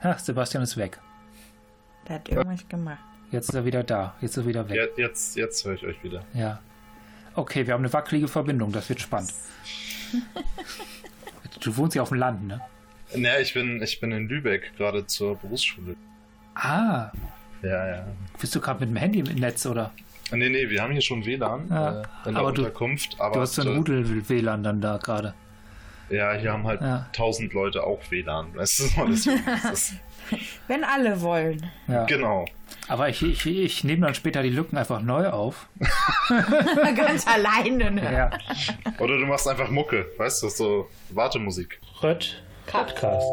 Ach, Sebastian ist weg. Der hat irgendwas gemacht. Jetzt ist er wieder da. Jetzt ist er wieder weg. Jetzt höre ich euch wieder. Ja. Okay, wir haben eine wackelige Verbindung. Das wird spannend. Du wohnst ja auf dem Land, ne? Ne, ich bin in Lübeck gerade zur Berufsschule. Ah. Ja. Bist du gerade mit dem Handy im Netz, oder? Nee, wir haben hier schon WLAN in der Unterkunft. Aber du hast so ein Rudel-WLAN dann da gerade. Ja, hier haben halt 1000 Leute auch WLAN. Weißt du, Wenn alle wollen. Ja. Genau. Aber ich nehme dann später die Lücken einfach neu auf. Ganz alleine, ne? Ja. Oder du machst einfach Mucke, weißt du, so Wartemusik. Podcast.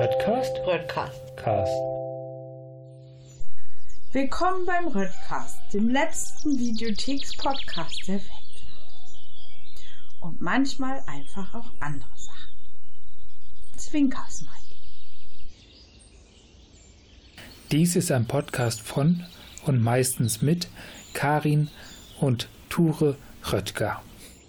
Willkommen beim Röttcast, dem letzten Videotheks-Podcast der Welt. Und manchmal einfach auch andere Sachen. Zwinkersmiley. Dies ist ein Podcast von und meistens mit Karin und Ture Röttger.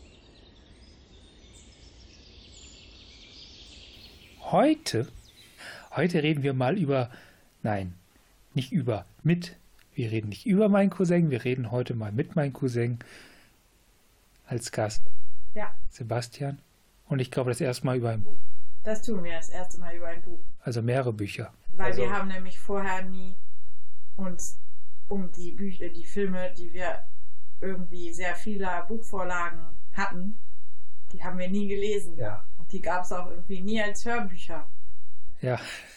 Heute reden wir mal wir reden nicht über meinen Cousin, wir reden heute mal mit meinem Cousin als Gast. Ja. Sebastian. Und ich glaube, das erste Mal über ein Buch. Das tun wir das erste Mal über ein Buch. Also mehrere Bücher. Weil wir haben nämlich vorher nie uns um die Bücher, die Filme, die wir irgendwie sehr vieler Buchvorlagen hatten, die haben wir nie gelesen. Ja. Und die gab es auch irgendwie nie als Hörbücher. Ja.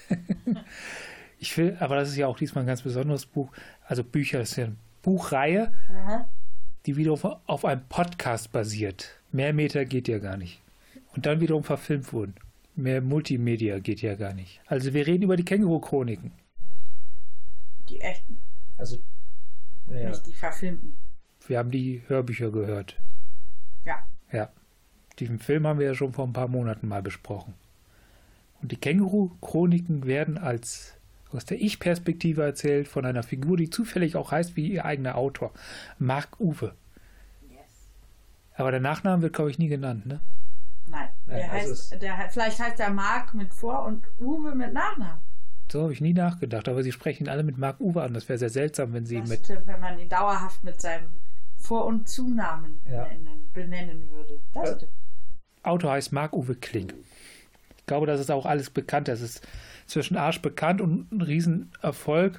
Aber das ist ja auch diesmal ein ganz besonderes Buch. Also Bücher, das ist ja eine Buchreihe, die wiederum auf einem Podcast basiert. Mehr Meter geht ja gar nicht. Und dann wiederum verfilmt wurden. Mehr Multimedia geht ja gar nicht. Also wir reden über die Känguru-Chroniken. Die echten. Also nicht die verfilmten. Wir haben die Hörbücher gehört. Ja. Den Film haben wir ja schon vor ein paar Monaten mal besprochen. Und die Känguru-Chroniken werden aus der Ich-Perspektive erzählt von einer Figur, die zufällig auch heißt wie ihr eigener Autor, Mark Uwe. Yes. Aber der Nachname wird, glaube ich, nie genannt, ne? Nein, vielleicht heißt der Mark mit Vor- und Uwe mit Nachnamen. So habe ich nie nachgedacht, aber sie sprechen ihn alle mit Mark Uwe an. Das wäre sehr seltsam, wenn sie stimmt, wenn man ihn dauerhaft mit seinem Vor- und Zunamen benennen würde. Das stimmt. Autor heißt Mark Uwe Kling. Ich glaube, das ist auch alles bekannt. Das ist zwischen Arsch bekannt und ein Riesenerfolg.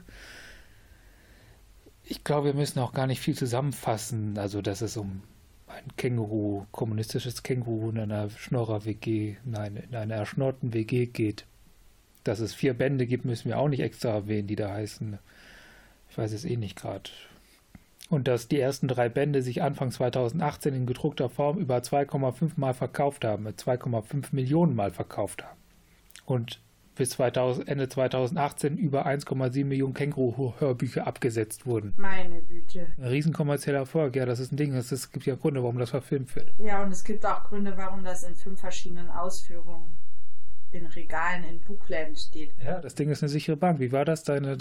Ich glaube, wir müssen auch gar nicht viel zusammenfassen. Also, dass es um ein kommunistisches Känguru in einer in einer erschnorrten WG geht. Dass es 4 Bände gibt, müssen wir auch nicht extra erwähnen, die da heißen. Ich weiß es eh nicht gerade. Und dass die ersten 3 Bände sich Anfang 2018 in gedruckter Form über 2,5 Mal verkauft haben, 2,5 Millionen Mal verkauft haben. Und bis Ende 2018 über 1,7 Millionen Känguru-Hörbücher abgesetzt wurden. Meine Güte. Ein riesen kommerzieller Erfolg, ja, das ist ein Ding. Es gibt ja Gründe, warum das verfilmt wird. Ja, und es gibt auch Gründe, warum das in 5 verschiedenen Ausführungen in Regalen in Buchläden steht. Ja, das Ding ist eine sichere Bank. Wie war das?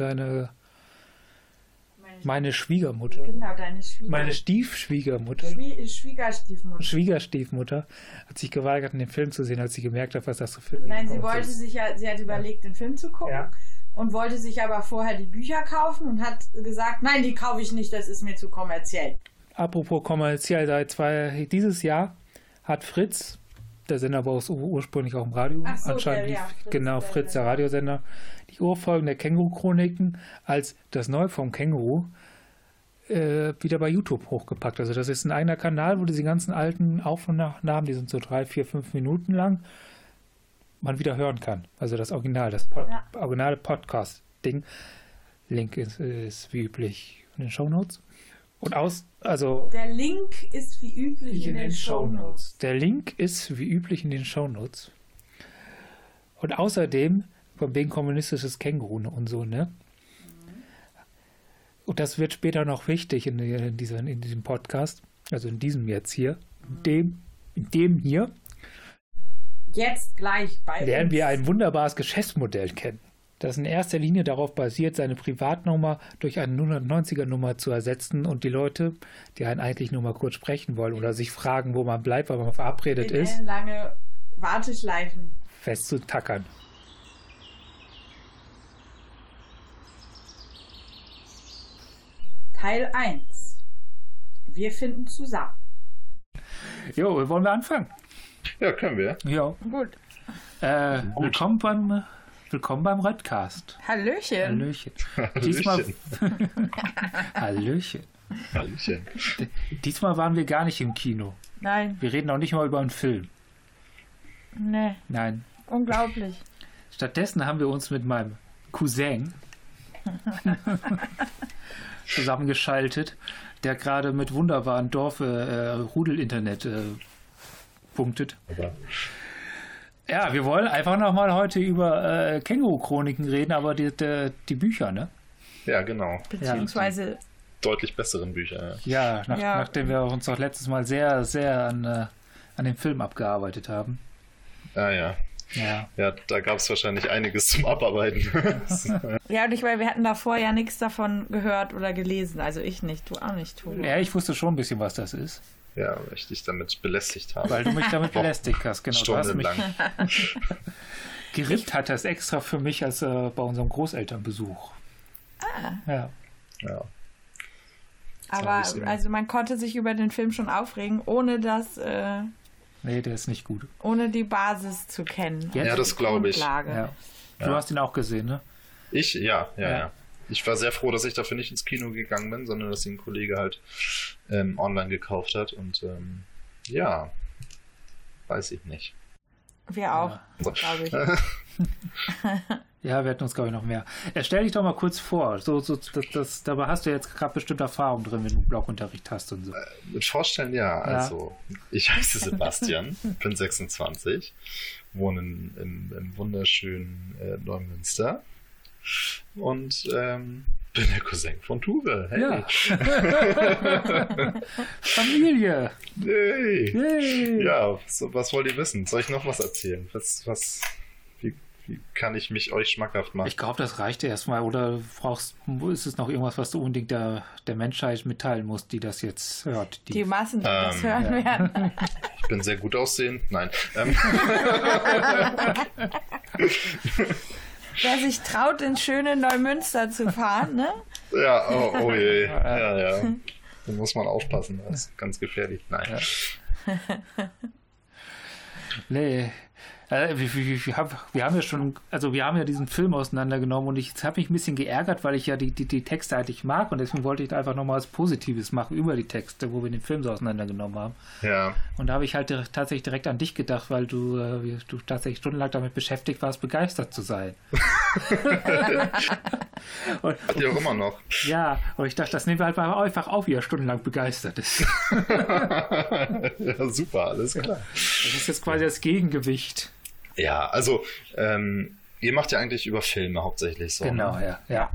Meine Schwiegermutter. Genau, deine Schwiegermutter. Meine Stiefschwiegermutter. Schwiegerstiefmutter hat sich geweigert, den Film zu sehen, als sie gemerkt hat, was das für Film ist. Nein, sie hat überlegt, den Film zu gucken und wollte sich aber vorher die Bücher kaufen und hat gesagt, nein, die kaufe ich nicht, das ist mir zu kommerziell. Apropos kommerziell, dieses Jahr hat Fritz, der Sender war ursprünglich auch im Radio, anscheinend Fritz, der Radiosender, die Urfolgen der Känguru-Chroniken als das Neuform Känguru wieder bei YouTube hochgepackt. Also das ist ein eigener Kanal, wo diese ganzen alten Aufnahmen, die sind so 3, 4, 5 Minuten lang, man wieder hören kann. Also das Original, originale Podcast-Ding. Link ist wie üblich in den Shownotes. Der Link ist wie üblich in den Shownotes. Der Link ist wie üblich in den Shownotes. Und außerdem, von wegen kommunistisches Känguru und so, ne? Und das wird später noch wichtig in diesem Podcast, also in diesem jetzt hier, in dem hier. Jetzt gleich lernen wir ein wunderbares Geschäftsmodell kennen, das in erster Linie darauf basiert, seine Privatnummer durch eine 190er-Nummer zu ersetzen und die Leute, die einen eigentlich nur mal kurz sprechen wollen oder sich fragen, wo man bleibt, weil man verabredet ist, lange Warteschleifen festzutackern. Teil 1. Wir finden zusammen. Jo, wollen wir anfangen? Ja, können wir. Ja. Gut. Willkommen beim Redcast. Hallöchen. Diesmal... Hallöchen. Diesmal waren wir gar nicht im Kino. Nein. Wir reden auch nicht mal über einen Film. Nee. Nein. Unglaublich. Stattdessen haben wir uns mit meinem Cousin zusammengeschaltet, der gerade mit wunderbaren Rudel-Internet punktet. Ja, wir wollen einfach nochmal heute über Känguru-Chroniken reden, aber die Bücher, ne? Ja, genau. Beziehungsweise... Die deutlich besseren Bücher. Ja, nachdem wir uns doch letztes Mal sehr, sehr an dem Film abgearbeitet haben. Ja, da gab es wahrscheinlich einiges zum Abarbeiten. Ja, und wir hatten davor ja nichts davon gehört oder gelesen. Also ich nicht, du auch nicht, Tobi. Ja, ich wusste schon ein bisschen, was das ist. Ja, weil ich dich damit belästigt habe. Weil du mich damit belästigt hast, genau. Stundenlang. Gerippt hat das extra für mich als bei unserem Großelternbesuch. Ja. Aber also man konnte sich über den Film schon aufregen, ohne das... Nee, der ist nicht gut. Ohne die Basis zu kennen. Ja, das glaube ich. Ja. Du hast ihn auch gesehen, ne? Ich? Ja. Ich war sehr froh, dass ich dafür nicht ins Kino gegangen bin, sondern dass ihn ein Kollege halt online gekauft hat. Und weiß ich nicht. Wir auch, glaube ich. Ja, wir hatten uns, glaube ich, noch mehr. Stell dich doch mal kurz vor. Dabei hast du jetzt gerade bestimmt Erfahrung drin, wenn du Blockunterricht hast und so. Mit Vorstellen, ja. Also, ich heiße Sebastian, bin 26, wohne im wunderschönen Neumünster und bin der Cousin von Tuve. Hey. Ja. Familie. Hey. Ja, was wollt ihr wissen? Soll ich noch was erzählen? Wie kann ich mich euch schmackhaft machen? Ich glaube, das reicht erstmal. Oder ist es noch irgendwas, was du unbedingt der Menschheit mitteilen musst, die das jetzt hört? Die Massen, die das hören werden. Ich bin sehr gut aussehend. Nein. Wer sich traut, ins schöne Neumünster zu fahren, ne? Ja, oh je. Ja. Da muss man aufpassen. Das ist ganz gefährlich. Nein. Ja. Nee. Wir haben ja diesen Film auseinandergenommen und ich habe mich ein bisschen geärgert, weil ich ja die Texte eigentlich mag und deswegen wollte ich da einfach nochmal was Positives machen über die Texte, wo wir den Film so auseinandergenommen haben. Ja. Und da habe ich halt tatsächlich direkt an dich gedacht, weil du tatsächlich stundenlang damit beschäftigt warst, begeistert zu sein. Hat ihr auch immer noch. Ja, und ich dachte, das nehmen wir halt mal einfach auf, wie er stundenlang begeistert ist. Ja, super, alles klar. Das ist jetzt quasi das Gegengewicht. Ja, also ihr macht ja eigentlich über Filme hauptsächlich so. Genau, ne? Ja.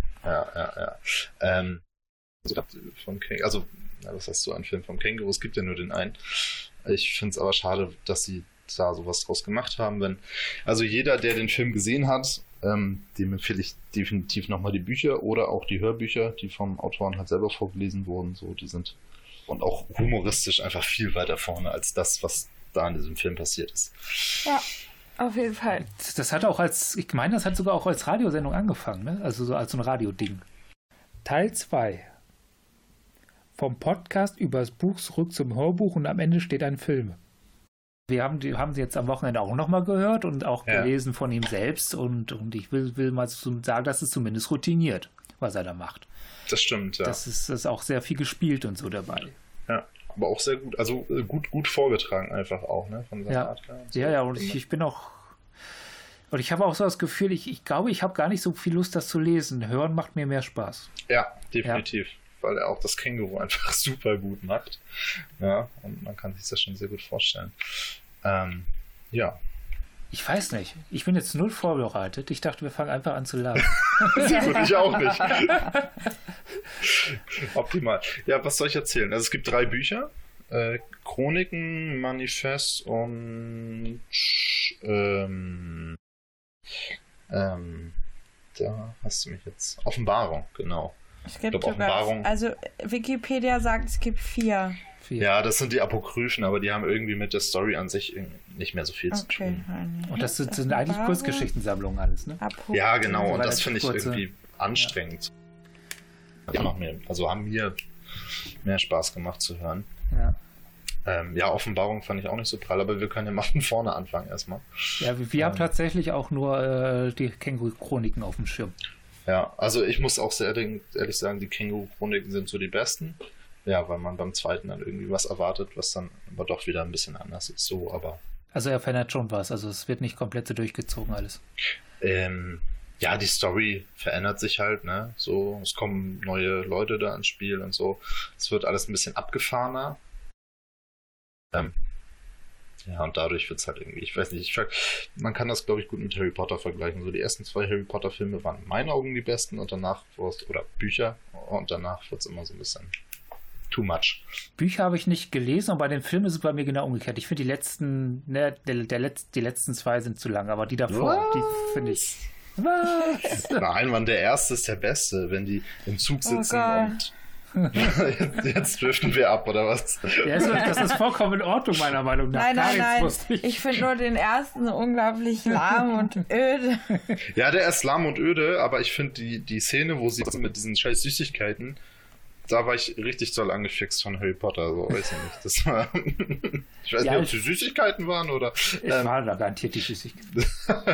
Was hast du an Film vom Känguru? Es gibt ja nur den einen. Ich finde es aber schade, dass sie da sowas draus gemacht haben. Also jeder, der den Film gesehen hat, dem empfehle ich definitiv nochmal die Bücher oder auch die Hörbücher, die vom Autoren halt selber vorgelesen wurden. So, die sind und auch humoristisch einfach viel weiter vorne als das, was da in diesem Film passiert ist. Ja. Auf jeden Fall. Das hat das hat sogar auch als Radiosendung angefangen, ne? Also so als so ein Radioding. Teil 2. Vom Podcast über das Buch zurück zum Hörbuch und am Ende steht ein Film. Wir haben sie jetzt am Wochenende auch nochmal gehört und auch gelesen von ihm selbst und ich will mal sagen, das ist zumindest routiniert, was er da macht. Das stimmt, ja. Das ist auch sehr viel gespielt und so dabei. Ja. Aber auch sehr gut, also gut vorgetragen einfach auch, ne? Von seiner Art her. Ja, und ich bin auch. Und ich habe auch so das Gefühl, ich glaube, ich habe gar nicht so viel Lust, das zu lesen. Hören macht mir mehr Spaß. Ja, definitiv. Ja. Weil er auch das Känguru einfach super gut macht. Ja, und man kann sich das schon sehr gut vorstellen. Ja. Ich weiß nicht. Ich bin jetzt null vorbereitet. Ich dachte, wir fangen einfach an zu labern. Ich auch nicht. Optimal. Ja, was soll ich erzählen? Also es gibt 3 Bücher. Chroniken, Manifest und da hast du mich jetzt. Offenbarung, genau. Es gibt Offenbarung. Also Wikipedia sagt, es gibt 4. Ja, das sind die Apokryphen, aber die haben irgendwie mit der Story an sich nicht mehr so viel zu tun. Und das sind eigentlich Kurzgeschichtensammlungen alles, ne? Ja, genau. Und das finde ich irgendwie anstrengend. Ja, noch mehr. Also haben mir mehr Spaß gemacht zu hören. Ja. Ja, Offenbarung fand ich auch nicht so prall, aber wir können ja mal von vorne anfangen erstmal. Ja, wir haben tatsächlich auch nur die Känguru-Chroniken auf dem Schirm. Ja, also ich muss auch sehr ehrlich sagen, die Känguru-Chroniken sind so die besten. Ja, weil man beim zweiten dann irgendwie was erwartet, was dann aber doch wieder ein bisschen anders ist. So, aber. Also er verändert schon was, also es wird nicht komplett so durchgezogen alles. Ja, die Story verändert sich halt, ne? So, es kommen neue Leute da ins Spiel und so. Es wird alles ein bisschen abgefahrener. Ja, und dadurch wird es halt irgendwie, ich weiß nicht, man kann das, glaube ich, gut mit Harry Potter vergleichen. So die ersten 2 Harry Potter Filme waren in meinen Augen die besten und danach oder Bücher, und danach wird es immer so ein bisschen too much. Bücher habe ich nicht gelesen, und bei den Filmen ist es bei mir genau umgekehrt. Ich finde die letzten, die letzten 2 sind zu lang, aber die davor, die finde ich. Was? Nein, Mann, der erste ist der beste, wenn die im Zug sitzen und jetzt driften wir ab, oder was? Ja, das ist vollkommen in Ordnung, meiner Meinung nach. Nein. Ich finde nur den ersten so unglaublich lahm und öde. Ja, der ist lahm und öde, aber ich finde die Szene, wo sie mit diesen scheiß Süßigkeiten, da war ich richtig doll angefixt von Harry Potter, so weiß ich nicht. Das war ich weiß nicht, ob es die Süßigkeiten waren oder. Es waren da garantiert die Süßigkeiten.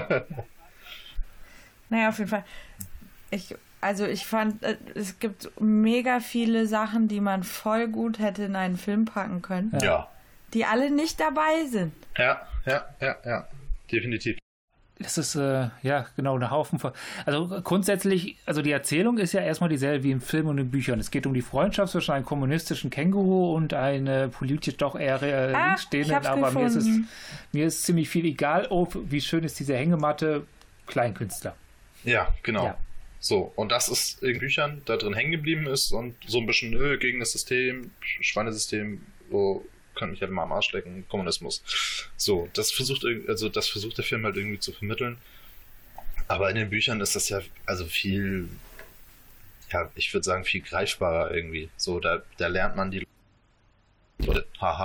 Naja, auf jeden Fall. Ich fand, es gibt mega viele Sachen, die man voll gut hätte in einen Film packen können. Ja. Die alle nicht dabei sind. Ja. Definitiv. Das ist, genau, ein Haufen von. Also grundsätzlich, also die Erzählung ist ja erstmal dieselbe wie im Film und in den Büchern. Es geht um die Freundschaft zwischen einem kommunistischen Känguru und einem politisch doch eher linksstehenden, aber mir ist ziemlich viel egal, wie schön ist diese Hängematte, Kleinkünstler. Ja, genau. Ja. So, und das ist in Büchern da drin hängen geblieben ist und so ein bisschen gegen das System, Schweinesystem, so könnte mich halt mal am Arsch lecken, Kommunismus. So, das versucht der Film halt irgendwie zu vermitteln. Aber in den Büchern ist das ja also viel, ja, ich würde sagen, viel greifbarer irgendwie. So, da lernt man die Leute,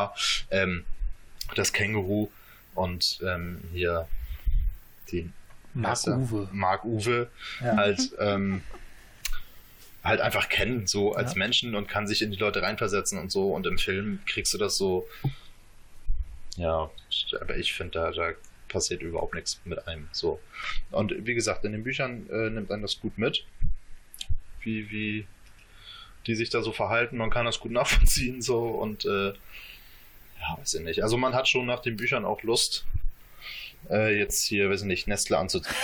das Känguru und hier den Mark Uwe ja. halt einfach kennen, so als Menschen und kann sich in die Leute reinversetzen und so, und im Film kriegst du das so, ja, aber ich finde, da passiert überhaupt nichts mit einem, so. Und wie gesagt, in den Büchern nimmt man das gut mit, wie die sich da so verhalten, man kann das gut nachvollziehen, so, und ja, weiß ich nicht, also man hat schon nach den Büchern auch Lust, jetzt hier, weiß ich nicht, Nestle anzuziehen.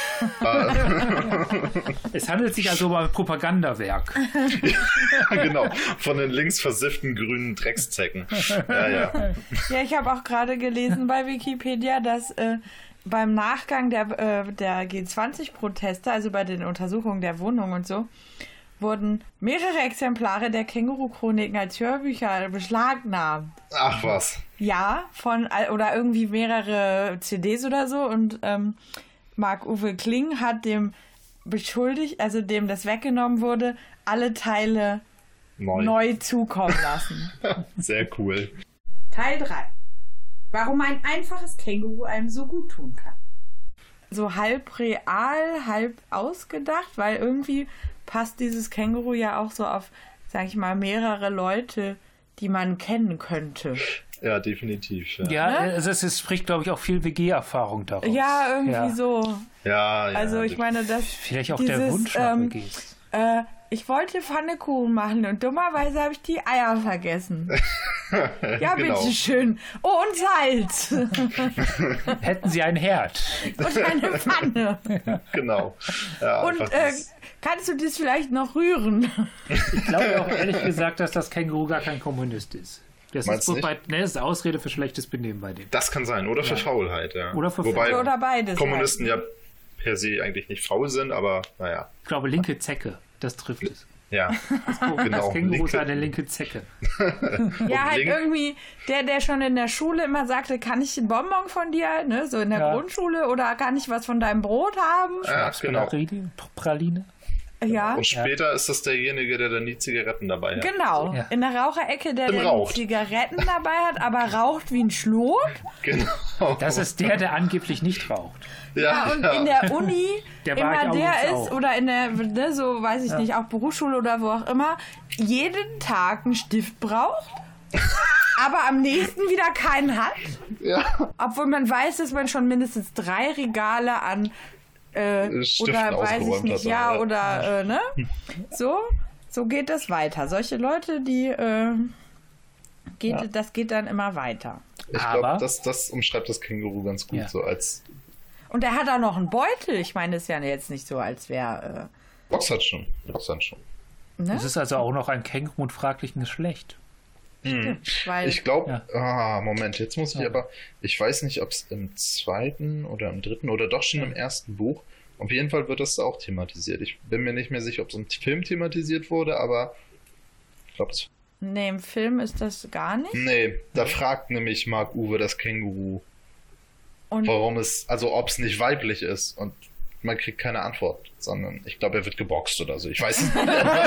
Es handelt sich also um ein Propagandawerk. Ja, genau, von den links versifften grünen Dreckszecken. Ja. Ja, ich habe auch gerade gelesen bei Wikipedia, dass beim Nachgang der G20-Proteste, also bei den Untersuchungen der Wohnung und so, wurden mehrere Exemplare der Känguru-Chroniken als Hörbücher beschlagnahmt. Ach was. Ja, oder irgendwie mehrere CDs oder so, und Marc-Uwe Kling hat dem beschuldigt, also dem das weggenommen wurde, alle Teile neu zukommen lassen. Sehr cool. Teil 3. Warum ein einfaches Känguru einem so gut tun kann. So halb real, halb ausgedacht, weil irgendwie passt dieses Känguru ja auch so auf, sag ich mal, mehrere Leute, die man kennen könnte. Ja, definitiv. Ja, es spricht, glaube ich, auch viel WG-Erfahrung daraus. Ja, irgendwie so. Ja. Also ich meine, das vielleicht auch der Wunsch nach WGs. Ich wollte Pfannekuchen machen und dummerweise habe ich die Eier vergessen. Ja, genau. bitteschön. Oh, und Salz. Hätten Sie einen Herd. Und eine Pfanne. Genau. Ja, und kannst du das vielleicht noch rühren? Ich glaube auch ehrlich gesagt, dass das Känguru gar kein Kommunist ist. Das ist Ausrede für schlechtes Benehmen bei dem. Das kann sein. Oder für Faulheit, ja. Oder beides. Kommunisten ja per se eigentlich nicht faul sind, aber naja. Ich glaube, linke Zecke. Das trifft es. Ja, genau. Das Känguru ist eine linke Zecke. Ja, halt irgendwie, der schon in der Schule immer sagte, kann ich ein Bonbon von dir, ne, so in der Grundschule, oder kann ich was von deinem Brot haben? Ja, genau. Praline. Ja. Und später ist das derjenige, der dann die Zigaretten dabei hat. Genau, Ja. in der Raucherecke, der Raucht. Zigaretten dabei hat, aber raucht wie ein Schlot. Genau. Das ist der angeblich nicht raucht. Ja, und in der Uni Der war immer ich der übrigens ist, auch. oder in der, ne, so weiß ich nicht, auch Berufsschule oder wo auch immer, jeden Tag einen Stift braucht, aber am nächsten wieder keinen hat. Ja. Obwohl man weiß, dass man schon mindestens 3 Regale an Stiften oder weiß ich ausgeräumt nicht, hat, ja, oder? oder ne? So geht das weiter. Solche Leute, die das geht dann immer weiter. Ich Aber- glaube, das umschreibt das Känguru ganz gut, Ja. so als Und er hat auch noch einen Beutel. Ich meine, es ist ja jetzt nicht so, als wäre Box hat schon. ne? Es ist also auch noch ein Känguru mit fraglichem Geschlecht. Weil Ich glaube, Ja. Moment, jetzt muss ich aber, ich weiß nicht, ob es im 2. oder im 3. oder doch schon im 1. Buch, auf jeden Fall wird das auch thematisiert. Ich bin mir nicht mehr sicher, ob es im Film thematisiert wurde, aber ich glaube, nee, im Film ist das gar nicht. nee, da fragt nämlich Mark-Uwe das Känguru, Und warum ob es nicht weiblich ist, und man kriegt keine Antwort, sondern ich glaube, er wird geboxt oder so. Ich weiß es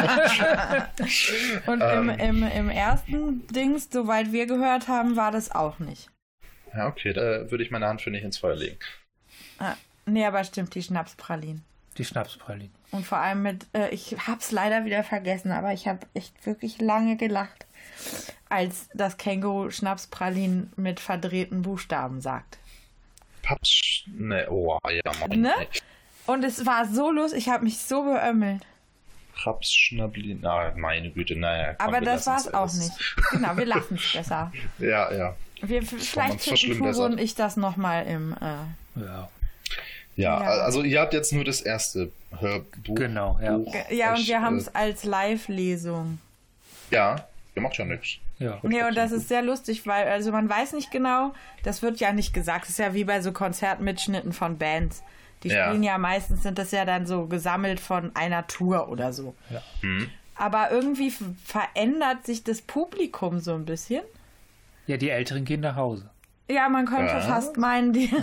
nicht. Und im ersten Dings, soweit wir gehört haben, war das auch nicht. Ja, okay, da würde ich meine Hand für nicht ins Feuer legen. Nee, aber stimmt, die Schnapspralinen. Die Schnapspralinen. Und vor allem mit, ich hab's leider wieder vergessen, aber ich habe echt wirklich lange gelacht, als das Känguru Schnapspralinen mit verdrehten Buchstaben sagt. Paps, ne, oh, ja, Mann. Ne? Und es war so lustig, ich habe mich so beömmelt. Raps, Schnablin, meine Güte, naja. Komm, Aber wir das war's lassen's. auch nicht. Genau, wir lassen es besser. Ja. Vielleicht man's finden verschlimmbessert. Furo und ich das nochmal im... Ja. Ja, Ja. also ihr habt jetzt nur das erste Hörbuch. Genau, ja. Ja, und euch, wir haben es als Live-Lesung. Ja, ihr macht ja nichts. Ja. Nee, und das ist sehr lustig, weil also man weiß nicht genau, das wird ja nicht gesagt, das ist ja wie bei so Konzertmitschnitten von Bands. Die Ja. spielen ja meistens, sind das ja dann so gesammelt von einer Tour oder so. Ja. Aber irgendwie verändert sich das Publikum so ein bisschen. Ja, die Älteren gehen nach Hause. Ja, man könnte Ja. fast meinen, die...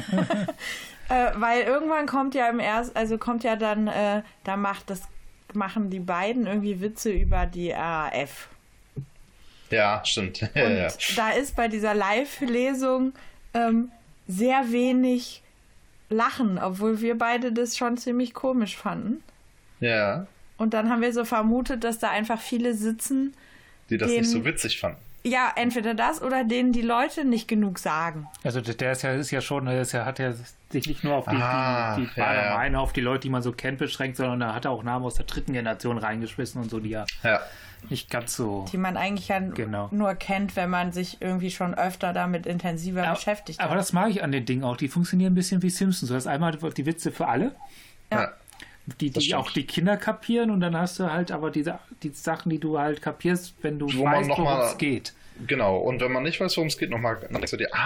weil irgendwann kommt ja dann, da machen die beiden irgendwie Witze über die RAF. Ja, stimmt. Und Ja. da ist bei dieser Live-Lesung sehr wenig Lachen, obwohl wir beide das schon ziemlich komisch fanden. Ja, Und dann haben wir so vermutet, dass da einfach viele sitzen, die das nicht so witzig fanden. ja, entweder das oder denen die Leute nicht genug sagen. Also der hat ja sich nicht nur auf die ja. auf die Leute, die man so kennt, beschränkt, sondern er hat auch Namen aus der 3. Generation reingeschmissen und so, die ja Ja. nicht ganz so... Die man eigentlich ja Genau. nur kennt, wenn man sich irgendwie schon öfter damit intensiver beschäftigt Aber hat. das mag ich an den Dingen auch. Die funktionieren ein bisschen wie Simpsons. Du hast einmal die Witze für alle, Ja. die Das stimmt. auch die Kinder kapieren, und dann hast du halt aber die Sachen, die du halt kapierst, wenn du Wo man weißt, noch worum mal- es geht. Genau, und wenn man nicht weiß, worum es geht, nochmal, dann denkst du dir,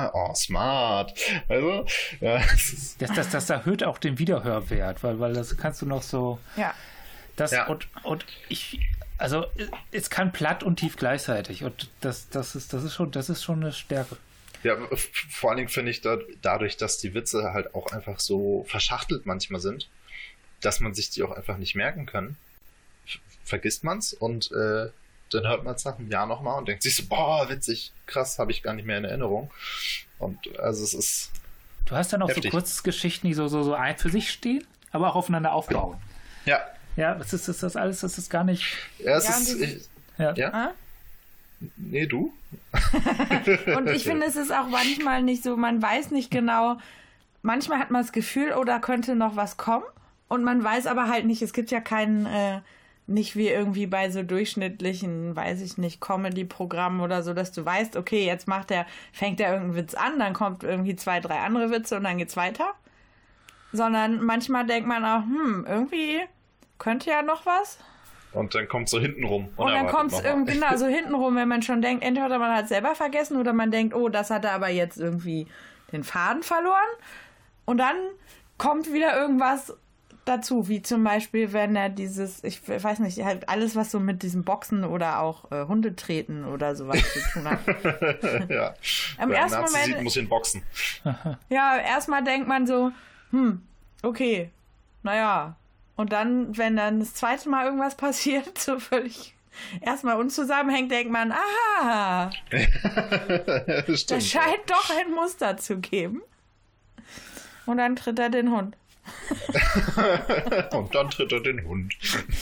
smart. Also, ja, es ist, Das erhöht auch den Wiederhörwert, weil das kannst du noch so... Ja. Ja. Und ich... Also es kann platt und tief gleichzeitig, und das ist schon eine Stärke. ja, vor allen Dingen finde ich dadurch, dass die Witze halt auch einfach so verschachtelt manchmal sind, dass man sich die auch einfach nicht merken kann, vergisst man's, und dann hört man es nach einem Jahr nochmal und denkt sich so, boah, witzig, krass, habe ich gar nicht mehr in Erinnerung. Und also es ist, Du hast dann auch Heftig. so Kurzgeschichten, die so ein für sich stehen, aber auch aufeinander aufbauen. ja, Ja, das ist alles, das ist gar nicht... es Ja, ist, und Ja. ja, Ah? nee, du? Und ich finde, es ist auch manchmal nicht so, man weiß nicht genau, manchmal hat man das Gefühl, oh, da könnte noch was kommen, und man weiß aber halt nicht, es gibt ja keinen, nicht wie irgendwie bei so durchschnittlichen, weiß ich nicht, Comedy-Programmen oder so, dass du weißt, okay, jetzt fängt er irgendeinen Witz an, dann kommt irgendwie 2, 3 andere Witze und dann geht's weiter. Sondern manchmal denkt man auch, irgendwie könnte ja noch was. Und dann kommt so hintenrum. Und dann kommt es irgendwie, genau, so hintenrum, wenn man schon denkt, entweder man hat es selber vergessen oder man denkt, oh, das hat er aber jetzt irgendwie den Faden verloren. Und dann kommt wieder irgendwas dazu, wie zum Beispiel, wenn er ich weiß nicht, halt alles, was so mit diesem Boxen oder auch Hundetreten oder sowas zu tun hat. ja. Im Wer ersten einen Nazi Moment- sieht, muss ihn boxen. Ja, erstmal denkt man so, okay, naja. Und dann, wenn dann das zweite Mal irgendwas passiert, so völlig erstmal unzusammenhängt, denkt man, aha, Stimmt. das scheint doch ein Muster zu geben. Und dann tritt er den Hund. Und dann tritt er den Hund.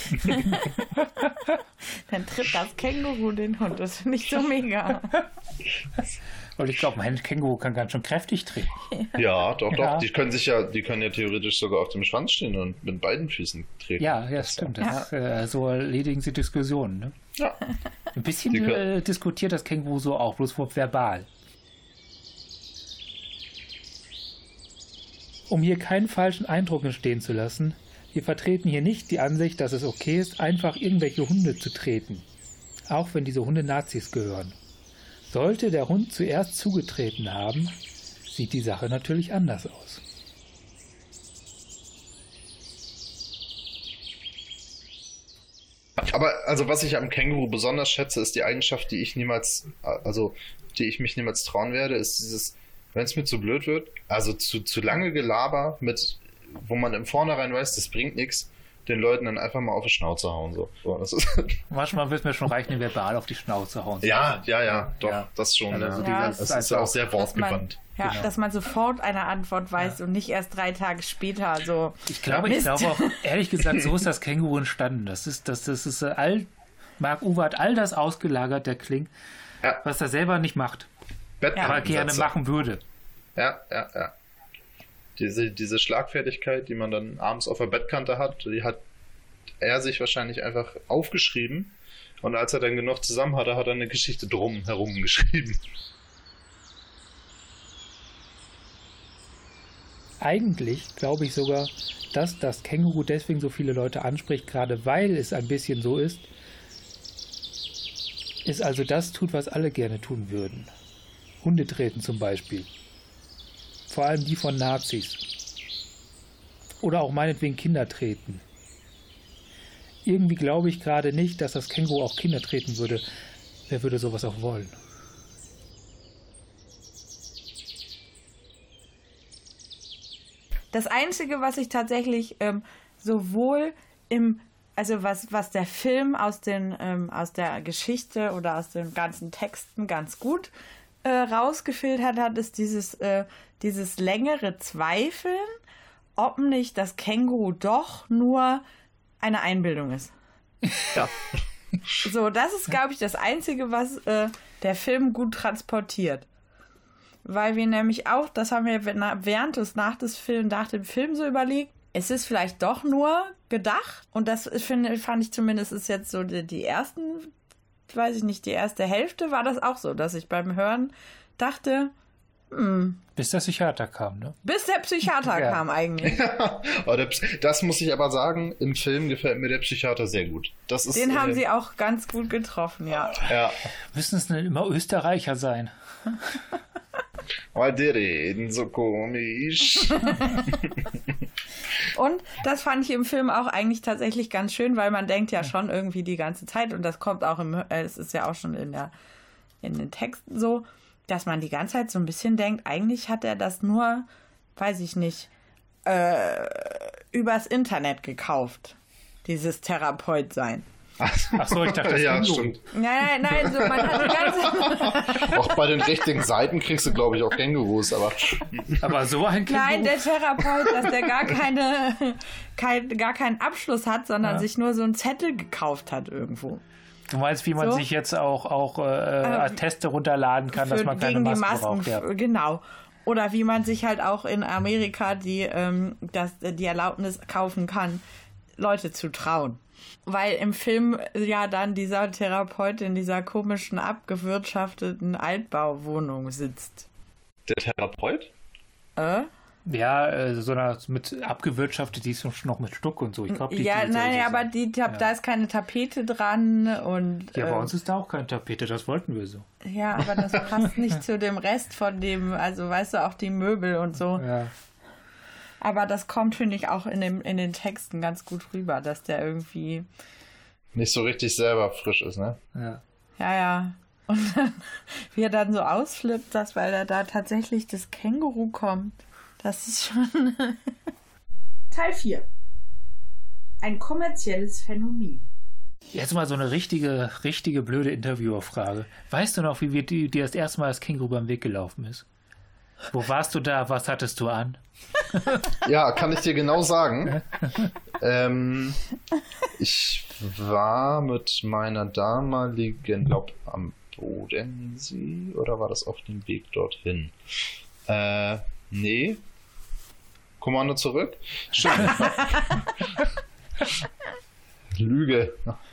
Dann tritt das Känguru den Hund. Das finde ich so mega. Und ich glaube, mein Känguru kann ganz schön kräftig treten. Ja, doch. Ja. Die können ja theoretisch sogar auf dem Schwanz stehen und mit beiden Füßen treten. Ja, stimmt. So erledigen sie Diskussionen. Ne? Ja. Ein bisschen diskutiert das Känguru so auch, bloß verbal. Um hier keinen falschen Eindruck entstehen zu lassen, wir vertreten hier nicht die Ansicht, dass es okay ist, einfach irgendwelche Hunde zu treten, auch wenn diese Hunde Nazis gehören. Sollte der Hund zuerst zugetreten haben, sieht die Sache natürlich anders aus. Aber also was ich am Känguru besonders schätze, ist die Eigenschaft, die ich mich niemals trauen werde, ist dieses, wenn es mir zu blöd wird, also zu lange Gelaber wo man im Vornherein weiß, das bringt nichts, den Leuten dann einfach mal auf die Schnauze hauen. So, das ist Manchmal wird mir schon reichen, verbal auf die Schnauze hauen. ja, doch, Ja. das schon. Also Das ist ja auch sehr wortgewandt. Ja, dass man sofort eine Antwort weiß und nicht erst 3 Tage später so. Ich glaube auch, ehrlich gesagt, so ist das Känguru entstanden. Mark Uwe hat all das ausgelagert, der Kling, was er selber nicht macht, aber gerne machen würde. Ja. Diese Schlagfertigkeit, die man dann abends auf der Bettkante hat, die hat er sich wahrscheinlich einfach aufgeschrieben. Und als er dann genug zusammen hatte, hat er eine Geschichte drum herum geschrieben. Eigentlich glaube ich sogar, dass das Känguru deswegen so viele Leute anspricht, gerade weil es ein bisschen so ist, also das tut, was alle gerne tun würden. Hunde treten zum Beispiel. Vor allem die von Nazis. Oder auch meinetwegen Kinder treten. Irgendwie glaube ich gerade nicht, dass das Känguru auch Kinder treten würde. Wer würde sowas auch wollen? Das Einzige, was ich tatsächlich sowohl was der Film aus der Geschichte oder aus den ganzen Texten ganz gut rausgefiltert hat, ist dieses längere Zweifeln, ob nicht das Känguru doch nur eine Einbildung ist. Ja. So, das ist, glaube ich, das Einzige, was der Film gut transportiert. Weil wir nämlich auch, das haben wir nach dem Film so überlegt, es ist vielleicht doch nur gedacht. Und das fand ich zumindest ist jetzt so die erste Hälfte war das auch so, dass ich beim Hören dachte, bis der Psychiater kam, ne? Bis der Psychiater kam eigentlich. Ja, das muss ich aber sagen, im Film gefällt mir der Psychiater sehr gut. Den haben sie auch ganz gut getroffen, ja. Müssen es denn immer Österreicher sein? Weil die reden so komisch. Und das fand ich im Film auch eigentlich tatsächlich ganz schön, weil man denkt ja schon irgendwie die ganze Zeit, und das kommt auch es ist ja auch schon in den Texten so, dass man die ganze Zeit so ein bisschen denkt, eigentlich hat er das nur, weiß ich nicht, übers Internet gekauft, dieses Therapeut-Sein. Ach so, ich dachte, das ja, Känguru. stimmt. Nein, so man hat die ganze Auch bei den richtigen Seiten kriegst du, glaube ich, auch Kängurus, aber so ein Känguru. Nein, der Therapeut, dass der gar keinen Abschluss hat, sondern sich nur so einen Zettel gekauft hat irgendwo. Du meinst, wie man sich jetzt auch Atteste runterladen kann, dass man keine Masken braucht. Ja. Genau. Oder wie man sich halt auch in Amerika die Erlaubnis kaufen kann, Leute zu trauen. Weil im Film ja dann dieser Therapeut in dieser komischen, abgewirtschafteten Altbauwohnung sitzt. Der Therapeut? Ja, so mit abgewirtschaftet, die ist schon noch mit Stuck und so. Ich glaube, aber da ist keine Tapete dran und. Ja, bei uns ist da auch keine Tapete, das wollten wir so. Ja, aber das passt nicht zu dem Rest von dem, also weißt du, auch die Möbel und so. Ja. Aber das kommt, finde ich, auch in den Texten ganz gut rüber, dass der irgendwie nicht so richtig selber frisch ist, ne? Ja. Ja. Und dann, wie er dann so ausflippt, weil er da tatsächlich das Känguru kommt. Das ist schon... Teil 4. ein kommerzielles Phänomen. Jetzt mal so eine richtige blöde Interviewerfrage. Weißt du noch, wie dir das erste Mal das Känguru beim Weg gelaufen ist? Wo warst du da? Was hattest du an? Ja, kann ich dir genau sagen. Ich war mit meiner damaligen, glaub, am Bodensee, oder war das auf dem Weg dorthin? Nee. Kommando zurück? Stimmt. Lüge.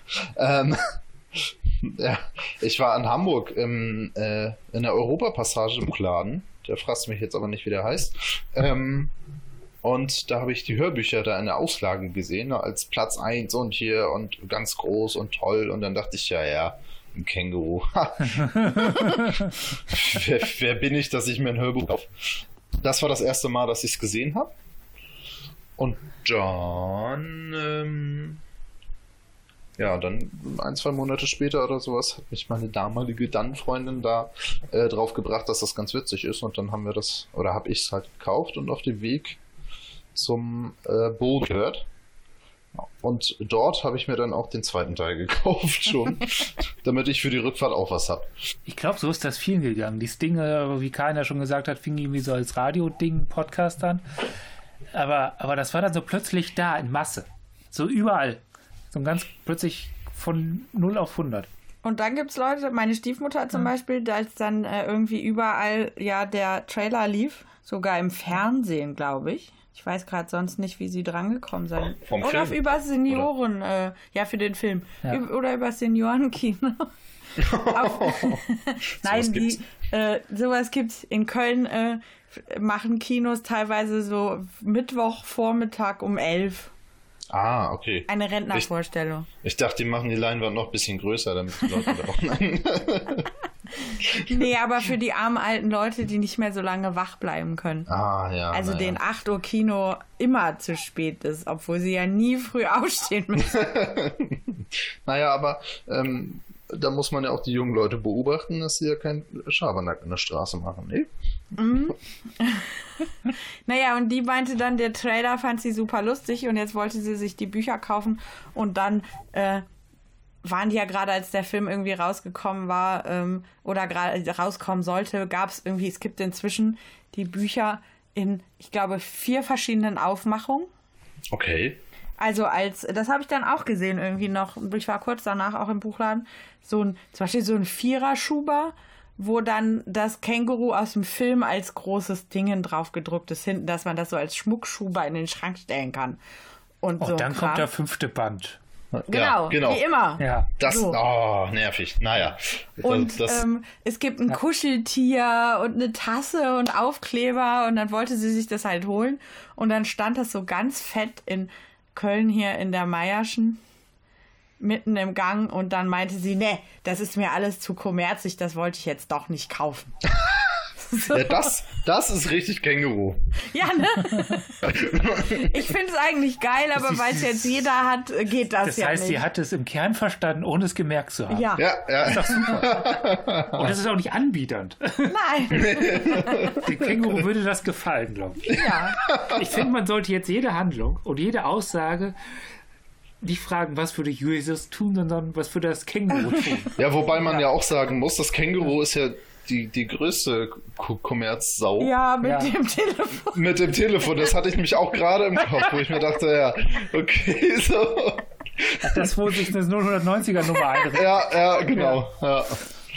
Ja, ich war in Hamburg in der Europapassage im Laden. Der fragt mich jetzt aber nicht, wie der heißt. Und da habe ich die Hörbücher da in der Auslage gesehen, als Platz 1 und hier und ganz groß und toll. Und dann dachte ich, ja, ein Känguru. wer bin ich, dass ich mir ein Hörbuch kaufe? Das war das erste Mal, dass ich es gesehen habe. Und dann, dann 1-2 Monate später oder sowas hat mich meine damalige Dann-Freundin da drauf gebracht, dass das ganz witzig ist. Und dann haben wir das, oder habe ich es halt gekauft und auf dem Weg zum Boot gehört. Und dort habe ich mir dann auch den zweiten Teil gekauft schon, damit ich für die Rückfahrt auch was habe. Ich glaube, so ist das vielen gegangen. Dieses Ding, wie Karin schon gesagt hat, fing irgendwie so als Radio-Ding, Podcast an. Aber das war dann so plötzlich da in Masse. So überall. So ganz plötzlich von 0 auf 100. Und dann gibt's Leute, meine Stiefmutter zum Beispiel, als dann irgendwie überall der Trailer lief, sogar im Fernsehen, glaube ich. Ich weiß gerade sonst nicht, wie sie drangekommen sind. Oder über Senioren, für den Film. Ja. Oder über Seniorenkino. Nein, sowas gibt's. In Köln machen Kinos teilweise so Mittwochvormittag um 11. Ah, okay. Eine Rentnervorstellung. Ich dachte, die machen die Leinwand noch ein bisschen größer, damit die Leute da auch... Nee, aber für die armen alten Leute, die nicht mehr so lange wach bleiben können. Ah, ja. Also den 8 Uhr Kino immer zu spät ist, obwohl sie ja nie früh aufstehen müssen. Naja, aber da muss man ja auch die jungen Leute beobachten, dass sie ja keinen Schabernack in der Straße machen, ne? Mhm. Naja, und die meinte dann, der Trailer fand sie super lustig und jetzt wollte sie sich die Bücher kaufen und dann waren die ja gerade, als der Film irgendwie rausgekommen war oder gerade rauskommen sollte, es gibt inzwischen die Bücher in, ich glaube, 4 verschiedenen Aufmachungen. Okay. Also das habe ich dann auch gesehen irgendwie noch, ich war kurz danach auch im Buchladen, zum Beispiel so ein 4er-Schuber, wo dann das Känguru aus dem Film als großes Ding drauf gedruckt ist, hinten, dass man das so als Schmuckschuber in den Schrank stellen kann. Und so dann kommt der 5. Band. Genau, wie immer. Ja. Das, nervig. Naja. Und es gibt ein Kuscheltier und eine Tasse und Aufkleber und dann wollte sie sich das halt holen und dann stand das so ganz fett in Köln hier in der Meierschen mitten im Gang und dann meinte sie, nee, das ist mir alles zu kommerzig, das wollte ich jetzt doch nicht kaufen. So. Ja, das ist richtig Känguru. Ja, ne? Ich finde es eigentlich geil, aber weil es jetzt jeder hat, geht das ja nicht. Das heißt, sie hat es im Kern verstanden, ohne es gemerkt zu haben. Ja. Das ist doch super. Und das ist auch nicht anbiedernd. Nein. Dem Känguru würde das gefallen, glaube ich. Ja. Ich finde, man sollte jetzt jede Handlung und jede Aussage nicht fragen, was würde Jesus tun, sondern was würde das Känguru tun. Ja, wobei man ja auch sagen muss, das Känguru ist ja die größte Kommerzsau. Ja, mit dem Telefon. Mit dem Telefon, das hatte ich nämlich auch gerade im Kopf, wo ich mir dachte, ja, okay, so. Das, wo sich eine 090er-Nummer einrichtet. Ja, genau. Ja.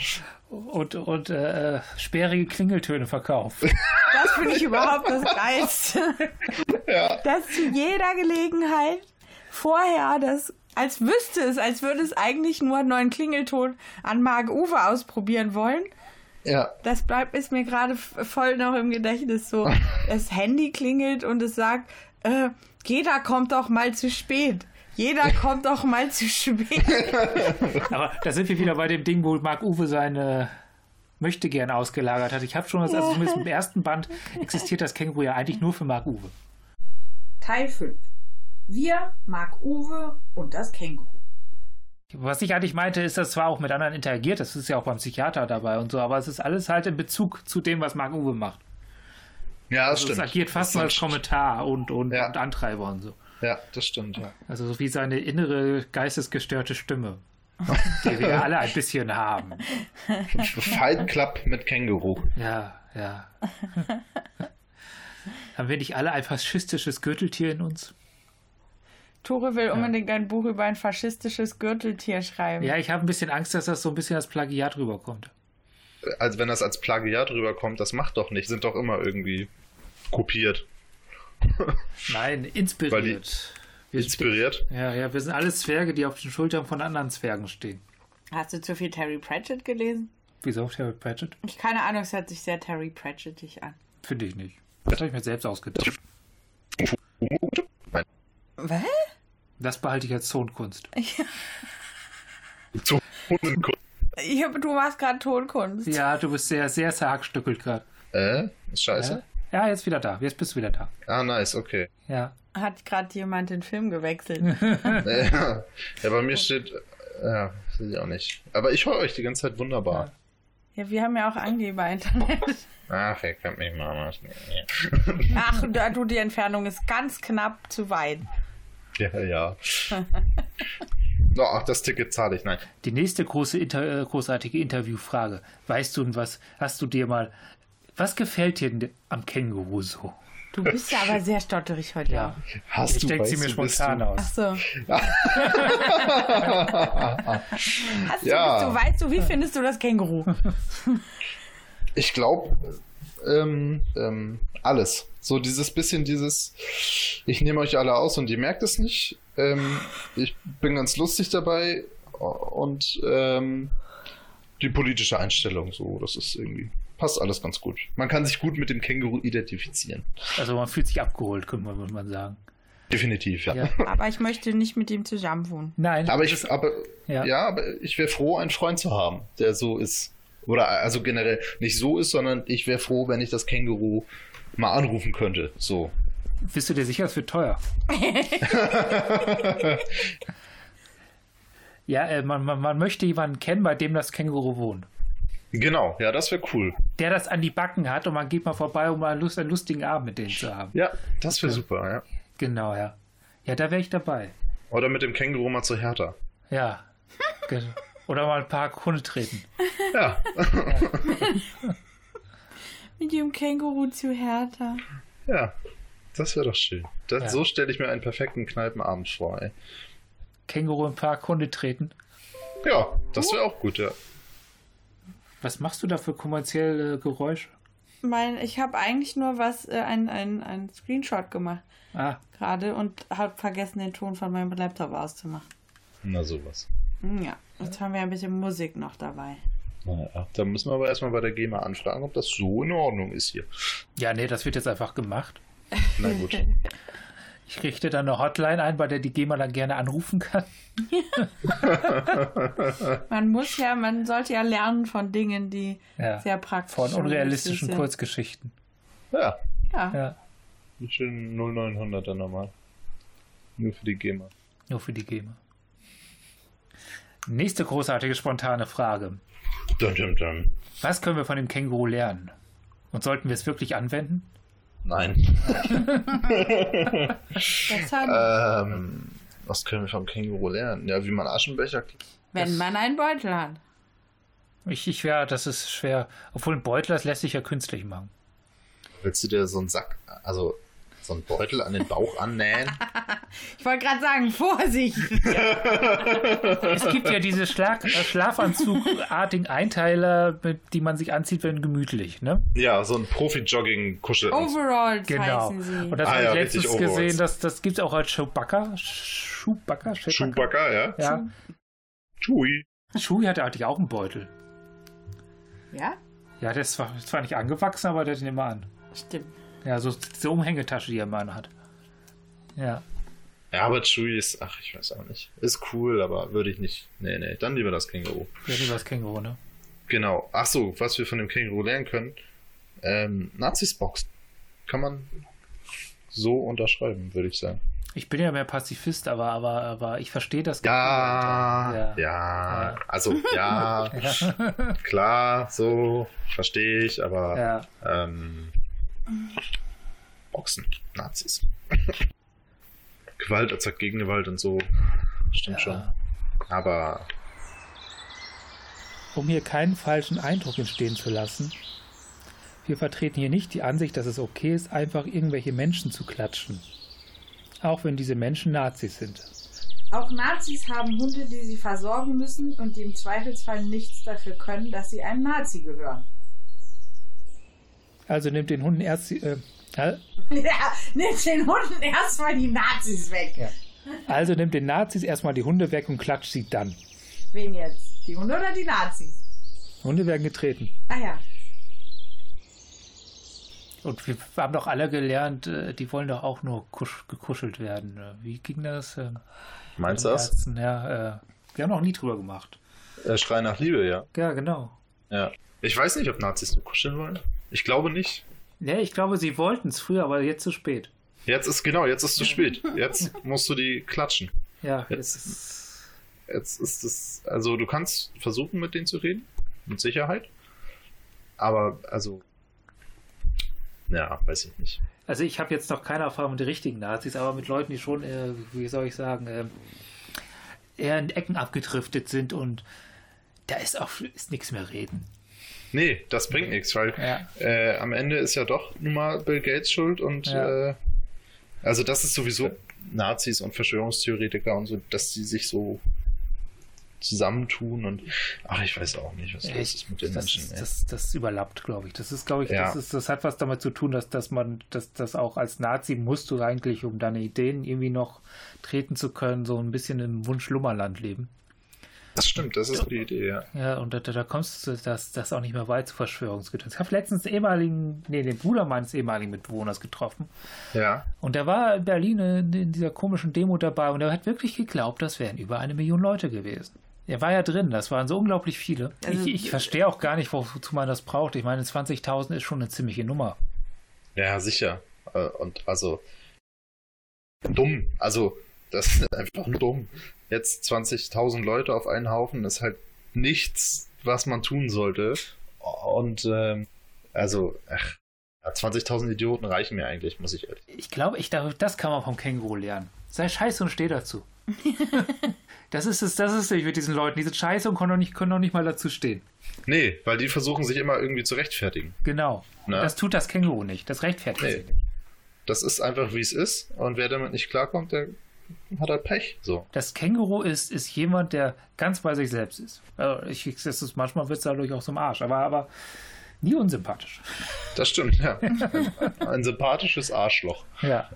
Und sperrige Klingeltöne verkauft. Das finde ich überhaupt das Geilste. Ja. Dass zu jeder Gelegenheit vorher als würde es eigentlich nur einen neuen Klingelton an Marc-Uwe ausprobieren wollen. Ja. Das ist mir gerade voll noch im Gedächtnis so. Das Handy klingelt und es sagt, jeder kommt doch mal zu spät. Jeder kommt doch mal zu spät. Aber da sind wir wieder bei dem Ding, wo Marc-Uwe seine Möchtegern ausgelagert hat. Ich habe schon also zumindest im ersten Band existiert das Känguru ja eigentlich nur für Marc-Uwe. Teil 5. Wir, Marc-Uwe und das Känguru. Was ich eigentlich meinte, ist, dass zwar auch mit anderen interagiert, das ist ja auch beim Psychiater dabei und so, aber es ist alles halt in Bezug zu dem, was Marc-Uwe macht. Ja, das also stimmt. Es agiert fast nur als Kommentar und Antreiber und so. Ja, das stimmt, ja. Also so wie seine innere geistesgestörte Stimme, die wir alle ein bisschen haben. Fight Club mit Känguru. Ja. Haben wir nicht alle ein faschistisches Gürteltier in uns? Tore will unbedingt ein Buch über ein faschistisches Gürteltier schreiben. Ja, ich habe ein bisschen Angst, dass das so ein bisschen als Plagiat rüberkommt. Also wenn das als Plagiat rüberkommt, das macht doch nicht. Sind doch immer irgendwie kopiert. Nein, inspiriert. Inspiriert? Ja, wir sind alles Zwerge, die auf den Schultern von anderen Zwergen stehen. Hast du zu viel Terry Pratchett gelesen? Wieso Terry Pratchett? Keine Ahnung, es hört sich sehr Terry Pratchettig an. Finde ich nicht. Das habe ich mir selbst ausgedacht. Was? Das behalte ich als Tonkunst. Ja, du machst gerade Tonkunst. Ja, du bist sehr, sehr zerhackstückelt gerade. Ist scheiße? Ja, jetzt wieder da. Jetzt bist du wieder da. Ah, nice, okay. Ja. Hat gerade jemand den Film gewechselt? Ja, bei mir steht... Ja, sehe ich auch nicht. Aber ich höre euch die ganze Zeit wunderbar. Ja, wir haben ja auch Angeber-Internet. Ach, ihr könnt mich mal was. Ach, du, die Entfernung ist ganz knapp zu weit. Ja. Ach, das Ticket zahle ich, nein. Die nächste großartige Interviewfrage. Weißt du, was gefällt dir denn am Känguru so? Du bist ja aber sehr stotterig heute. Ja. Ich denke sie mir spontan aus. Ach so. Weißt du, wie findest du das Känguru? Ich glaube, alles. So dieses, ich nehme euch alle aus und ihr merkt es nicht. Ich bin ganz lustig dabei und die politische Einstellung so, das ist irgendwie, passt alles ganz gut. Man kann sich gut mit dem Känguru identifizieren. Also man fühlt sich abgeholt, muss man sagen. Definitiv, ja. Aber ich möchte nicht mit ihm zusammen wohnen. Nein. Aber ich wäre froh, einen Freund zu haben, der so ist. Oder also generell nicht so ist, sondern ich wäre froh, wenn ich das Känguru mal anrufen könnte. So. Bist du dir sicher, es wird teuer? Ja, man möchte jemanden kennen, bei dem das Känguru wohnt. Genau, ja, das wäre cool. Der das an die Backen hat und man geht mal vorbei, um mal einen lustigen Abend mit denen zu haben. Ja, das wäre super, ja. Genau, ja. Ja, da wäre ich dabei. Oder mit dem Känguru mal zu Hertha. Ja. Oder mal ein paar Hunde treten. Ja. Mit dem Känguru zu Hertha. Ja, das wäre doch schön. So stelle ich mir einen perfekten Kneipenabend vor, ey. Känguru im Park, Hunde treten. Ja, das wäre auch gut, ja. Was machst du da für kommerzielle Geräusche? Ich habe eigentlich nur ein Screenshot gemacht. Gerade und habe vergessen, den Ton von meinem Laptop auszumachen. Na sowas. Ja, jetzt haben wir ein bisschen Musik noch dabei. Naja, da müssen wir aber erstmal bei der GEMA anfragen, ob das so in Ordnung ist hier. Ja, nee, das wird jetzt einfach gemacht. Na gut. Ich richte dann eine Hotline ein, bei der die GEMA dann gerne anrufen kann. Man sollte ja lernen von Dingen, die sehr praktisch sind. Von unrealistischen Kurzgeschichten. Ja. Ja. Die schönen 0900 dann nochmal. Nur für die GEMA. Nur für die GEMA. Nächste großartige spontane Frage. Dun. Was können wir von dem Känguru lernen? Und sollten wir es wirklich anwenden? Nein. Was können wir vom Känguru lernen? Ja, wie man Aschenbecher... Wenn man einen Beutel hat. Das ist schwer. Obwohl ein Beutel, das lässt sich ja künstlich machen. Willst du dir so einen Sack, also so einen Beutel an den Bauch annähen? Ich wollte gerade sagen, Vorsicht! Es gibt ja diese Schlafanzugartigen Einteiler, die man sich anzieht, wenn gemütlich, ne? Ja, so ein Profi-Jogging-Kuschel. Overalls heißen sie. Und das habe ich letztens gesehen, das gibt es auch als Chewbacca, ja. Chewie hatte eigentlich auch einen Beutel. Ja? Ja, der ist zwar nicht angewachsen, aber der hat ihn immer an. Stimmt. Ja, so Umhängetasche, die er immer hat. Ja. Ja, aber Chewie ist, ich weiß auch nicht. Ist cool, aber würde ich nicht. Nee, dann lieber das Känguru. Ja, lieber das Känguru, ne? Genau. Ach so, was wir von dem Känguru lernen können. Nazis boxen. Kann man so unterschreiben, würde ich sagen. Ich bin ja mehr Pazifist, aber ich verstehe das. Ja. Also, ja. Klar, so, verstehe ich, aber Boxen, Nazis. Gewalt erzeugt Gegengewalt und so. Stimmt schon. Aber um hier keinen falschen Eindruck entstehen zu lassen, wir vertreten hier nicht die Ansicht, dass es okay ist, einfach irgendwelche Menschen zu klatschen. Auch wenn diese Menschen Nazis sind. Auch Nazis haben Hunde, die sie versorgen müssen und die im Zweifelsfall nichts dafür können, dass sie einem Nazi gehören. Also nimmt den Hunden erst... Ja, nimmt den Hunden erstmal die Nazis weg. Ja. Also nimmt den Nazis erstmal die Hunde weg und klatscht sie dann. Wen jetzt? Die Hunde oder die Nazis? Hunde werden getreten. Ah ja. Und wir haben doch alle gelernt, die wollen doch auch nur gekuschelt werden. Wie ging das? meinst du das? Ja, wir haben noch nie drüber gemacht. Schrei nach Liebe, ja. Ja, genau. Ja. Ich weiß nicht, ob Nazis nur kuscheln wollen. Ich glaube nicht. Ja, ich glaube, sie wollten es früher, aber jetzt zu spät. Jetzt ist zu spät. Jetzt musst du die klatschen. Ja, Jetzt ist es, also du kannst versuchen, mit denen zu reden, mit Sicherheit. Aber, also, ja, weiß ich nicht. Also ich habe jetzt noch keine Erfahrung mit den richtigen Nazis, aber mit Leuten, die schon, wie soll ich sagen, eher in Ecken abgedriftet sind und da ist nichts mehr reden. Nee, das bringt nichts, weil am Ende ist ja doch nun mal Bill Gates schuld und also das ist sowieso Nazis und Verschwörungstheoretiker und so, dass die sich so zusammentun und ich weiß auch nicht, was los ist mit den Menschen. Das überlappt, glaube ich. Das ist, glaube ich, das hat was damit zu tun, dass das auch als Nazi musst du eigentlich, um deine Ideen irgendwie noch treten zu können, so ein bisschen im Wunsch-Lummerland leben. Das stimmt, das ist die Idee, ja. Ja, und da kommst du das auch nicht mehr weit zu Verschwörungsgedöns. Ich habe letztens den Bruder meines ehemaligen Mitbewohners getroffen. Ja. Und der war in Berlin in dieser komischen Demo dabei und er hat wirklich geglaubt, das wären über 1 Million Leute gewesen. Er war ja drin, das waren so unglaublich viele. Also, ich verstehe auch gar nicht, wozu man das braucht. Ich meine, 20.000 ist schon eine ziemliche Nummer. Ja, sicher. Und also dumm. Also das ist einfach nur dumm. Jetzt 20.000 Leute auf einen Haufen ist halt nichts, was man tun sollte. Und 20.000 Idioten reichen mir eigentlich, muss ich ehrlich sagen. Ich glaube, das kann man vom Känguru lernen. Sei scheiße und steh dazu. Das ist nämlich mit diesen Leuten. Die sind scheiße und können noch nicht mal dazu stehen. Nee, weil die versuchen sich immer irgendwie zu rechtfertigen. Genau. Na? Das tut das Känguru nicht. Das rechtfertigt sich nicht. Das ist einfach, wie es ist. Und wer damit nicht klarkommt, der hat halt Pech. So. Das Känguru ist jemand, der ganz bei sich selbst ist. Also manchmal wird es dadurch auch zum Arsch, aber nie unsympathisch. Das stimmt, ja. Ein sympathisches Arschloch. Ja.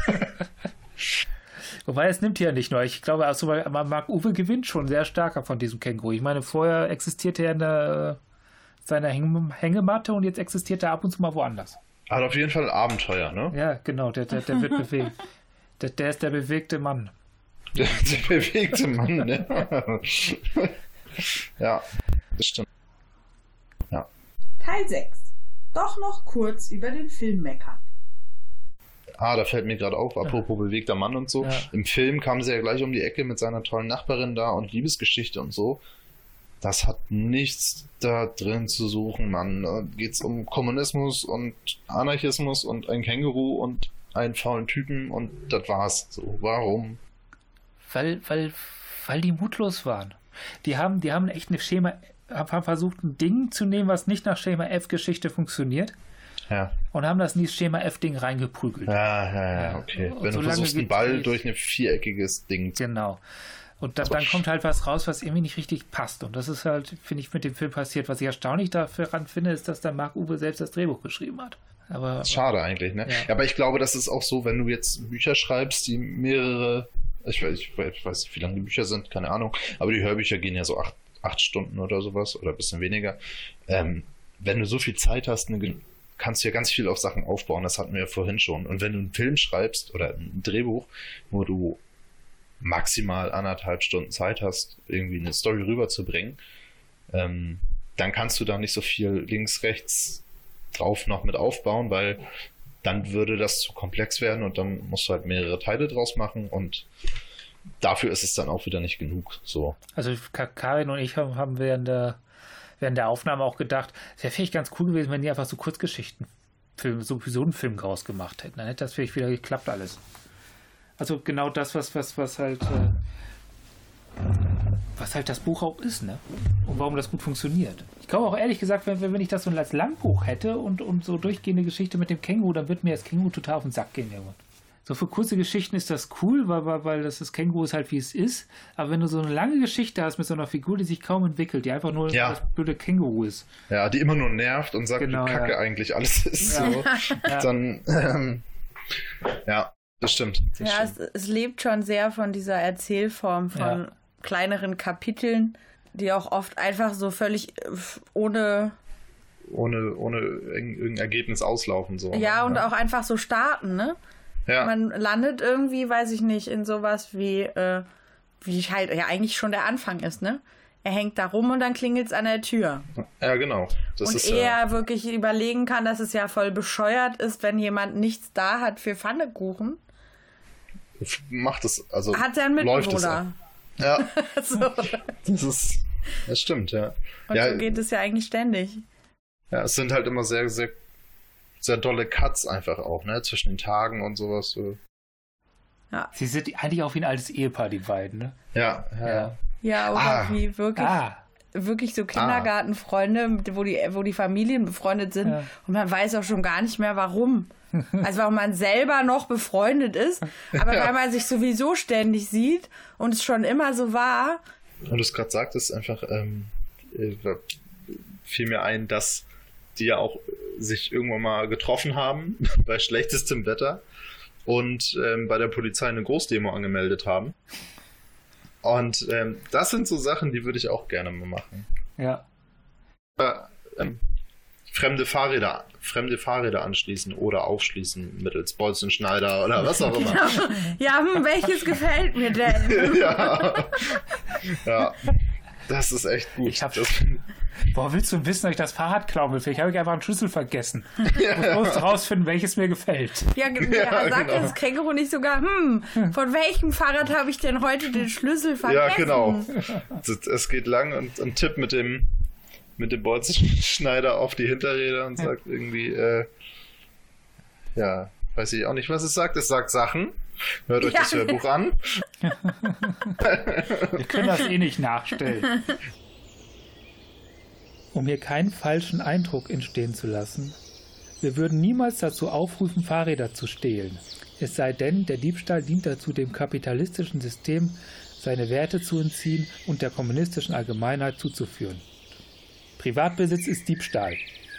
Wobei es nimmt ja nicht nur. Ich glaube, also Marc-Uwe gewinnt schon sehr stark von diesem Känguru. Ich meine, vorher existierte er in seiner Hängematte und jetzt existiert er ab und zu mal woanders. Hat auf jeden Fall ein Abenteuer, ne? Ja, genau, der wird bewegt. Der ist der bewegte Mann. Der bewegte Mann, ne? Ja, das stimmt. Ja. Teil 6. Doch noch kurz über den Film meckern. Da fällt mir gerade auf, apropos bewegter Mann und so. Ja. Im Film kam sie ja gleich um die Ecke mit seiner tollen Nachbarin da und Liebesgeschichte und so. Das hat nichts da drin zu suchen, Mann. Da geht's um Kommunismus und Anarchismus und ein Känguru und einen faulen Typen und das war's. So, warum? Weil die mutlos waren. Die haben echt haben versucht, ein Ding zu nehmen, was nicht nach Schema F-Geschichte funktioniert. Ja. Und haben das in dieses Schema F-Ding reingeprügelt. Ja, okay. Und wenn du versuchst, einen Ball durch ein viereckiges Ding zu... Genau. Und dann kommt halt was raus, was irgendwie nicht richtig passt. Und das ist halt, finde ich, mit dem Film passiert. Was ich erstaunlich daran finde, ist, dass dann Marc-Uwe selbst das Drehbuch geschrieben hat. Schade eigentlich, ne? Ja. Aber ich glaube, das ist auch so, wenn du jetzt Bücher schreibst, die mehrere... Ich weiß nicht, wie lange die Bücher sind, keine Ahnung. Aber die Hörbücher gehen ja so 8 Stunden oder sowas oder ein bisschen weniger. Wenn du so viel Zeit hast, kannst du ja ganz viel auf Sachen aufbauen. Das hatten wir ja vorhin schon. Und wenn du einen Film schreibst oder ein Drehbuch, wo du maximal 1,5 Stunden Zeit hast, irgendwie eine Story rüberzubringen, dann kannst du da nicht so viel links, rechts drauf noch mit aufbauen, weil dann würde das zu komplex werden und dann musst du halt mehrere Teile draus machen und dafür ist es dann auch wieder nicht genug. So. Also Karin und ich haben während der Aufnahme auch gedacht, es wäre vielleicht ganz cool gewesen, wenn die einfach so Kurzgeschichten, so Episodenfilm draus gemacht hätten. Dann hätte das vielleicht wieder geklappt alles. Also genau das, was halt das Buch auch ist, ne? Und warum das gut funktioniert. Ich glaube auch ehrlich gesagt, wenn ich das so als Langbuch hätte und so durchgehende Geschichte mit dem Känguru, dann würde mir das Känguru total auf den Sack gehen irgendwann. So für kurze Geschichten ist das cool, weil das Känguru ist halt wie es ist. Aber wenn du so eine lange Geschichte hast mit so einer Figur, die sich kaum entwickelt, die einfach nur das blöde Känguru ist. Ja, die immer nur nervt und sagt, genau, wie kacke eigentlich alles ist. Ja. So. Ja. Dann, ja, das stimmt. Es lebt schon sehr von dieser Erzählform von kleineren Kapiteln, die auch oft einfach so völlig ohne irgendein Ergebnis auslaufen. So, ja, und auch einfach so starten, ne? Ja. Man landet irgendwie, weiß ich nicht, in sowas wie halt ja eigentlich schon der Anfang ist, ne? Er hängt da rum und dann klingelt es an der Tür. Ja, genau. Das und ist, er wirklich überlegen kann, dass es ja voll bescheuert ist, wenn jemand nichts da hat für Pfannekuchen. Macht es, also hat er einen läuft es Mitbewohner. Ja, So. das stimmt, ja. Und so geht es ja eigentlich ständig. Ja, es sind halt immer sehr, sehr, sehr dolle Cuts einfach auch, ne, zwischen den Tagen und sowas. So. Ja. Sie sind eigentlich auch wie ein altes Ehepaar, die beiden, ne? Ja. Ja, oder wie wirklich so Kindergartenfreunde, wo die Familien befreundet sind und man weiß auch schon gar nicht mehr, warum. Also warum man selber noch befreundet ist, aber weil man sich sowieso ständig sieht und es schon immer so war. Und du es gerade sagtest, einfach fiel mir ein, dass die ja auch sich irgendwann mal getroffen haben bei schlechtestem Wetter und bei der Polizei eine Großdemo angemeldet haben. Und das sind so Sachen, die würde ich auch gerne mal machen. Ja. Fremde Fahrräder anschließen oder aufschließen mittels Bolzenschneider oder was auch immer. Ja, welches gefällt mir denn? Ja, das ist echt gut. Woher willst du wissen, ob ich das Fahrrad klauen will? Vielleicht habe ich einfach einen Schlüssel vergessen. Ich muss rausfinden, welches mir gefällt. Sagt das Känguru nicht sogar, von welchem Fahrrad habe ich denn heute den Schlüssel vergessen? Ja, genau. Es geht lang und ein Tipp mit dem Bolzenschneider auf die Hinterräder und sagt irgendwie, weiß ich auch nicht, was es sagt. Es sagt Sachen. Hört euch das Hörbuch an. Wir können das eh nicht nachstellen. Um hier keinen falschen Eindruck entstehen zu lassen, wir würden niemals dazu aufrufen, Fahrräder zu stehlen. Es sei denn, der Diebstahl dient dazu, dem kapitalistischen System seine Werte zu entziehen und der kommunistischen Allgemeinheit zuzuführen. Privatbesitz ist Diebstahl.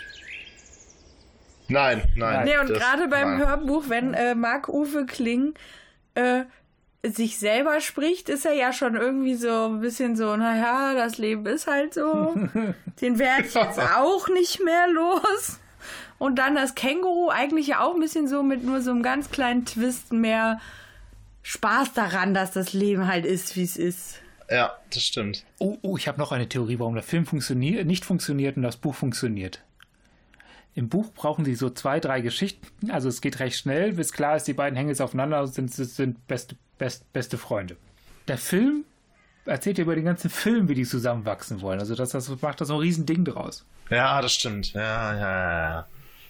Nein. Nee, und gerade beim Hörbuch, wenn Marc-Uwe Kling sich selber spricht, ist er ja schon irgendwie so ein bisschen so, naja, das Leben ist halt so. Den werde ich jetzt auch nicht mehr los. Und dann das Känguru eigentlich ja auch ein bisschen so mit nur so einem ganz kleinen Twist mehr Spaß daran, dass das Leben halt ist, wie es ist. Ja, das stimmt. Oh, ich habe noch eine Theorie, warum der Film nicht funktioniert und das Buch funktioniert. Im Buch brauchen sie so 2, 3 Geschichten, also es geht recht schnell, bis klar ist, die beiden hängen jetzt aufeinander und sind beste Freunde. Der Film erzählt ja über den ganzen Film, wie die zusammenwachsen wollen. Also das macht da so ein Riesending draus. Ja, das stimmt. Ja.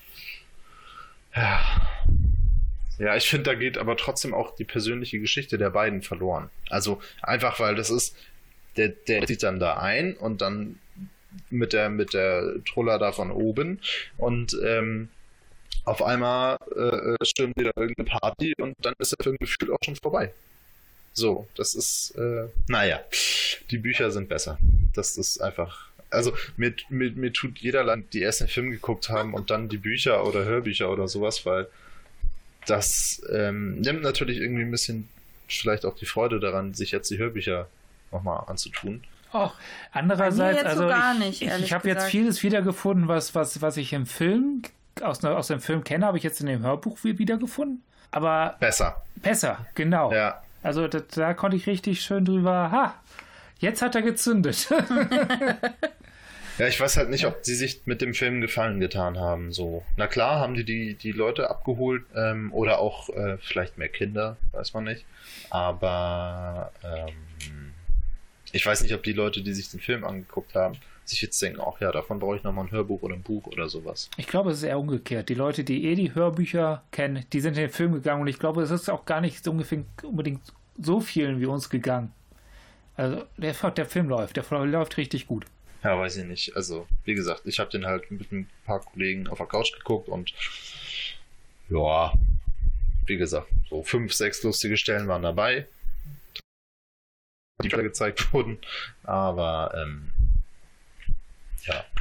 Ja, ich finde, da geht aber trotzdem auch die persönliche Geschichte der beiden verloren. Also einfach, weil das ist, der zieht dann da ein und dann mit der Truller da von oben und auf einmal stürmt wieder irgendeine Party und dann ist der Film gefühlt auch schon vorbei. So, das ist, die Bücher sind besser. Das ist einfach, also mir tut jeder Land, die erst den Film geguckt haben und dann die Bücher oder Hörbücher oder sowas, weil das nimmt natürlich irgendwie ein bisschen vielleicht auch die Freude daran, sich jetzt die Hörbücher nochmal anzutun. Auch andererseits, also ich habe jetzt vieles wiedergefunden, was ich im Film, aus dem Film kenne, habe ich jetzt in dem Hörbuch wiedergefunden. Aber besser, genau. Ja. Also da konnte ich richtig schön drüber, jetzt hat er gezündet. Ja, ich weiß halt nicht, ob sie sich mit dem Film Gefallen getan haben. So, na klar, haben die Leute abgeholt oder auch vielleicht mehr Kinder, weiß man nicht. Aber Ich weiß nicht, ob die Leute, die sich den Film angeguckt haben, sich jetzt denken, ach ja, davon brauche ich nochmal ein Hörbuch oder ein Buch oder sowas. Ich glaube, es ist eher umgekehrt. Die Leute, die die Hörbücher kennen, die sind in den Film gegangen und ich glaube, es ist auch gar nicht so unbedingt so vielen wie uns gegangen. Also der Film läuft richtig gut. Ja, weiß ich nicht. Also, wie gesagt, ich habe den halt mit ein paar Kollegen auf der Couch geguckt und ja, wie gesagt, so 5, 6 lustige Stellen waren dabei, die gezeigt wurden, aber ja.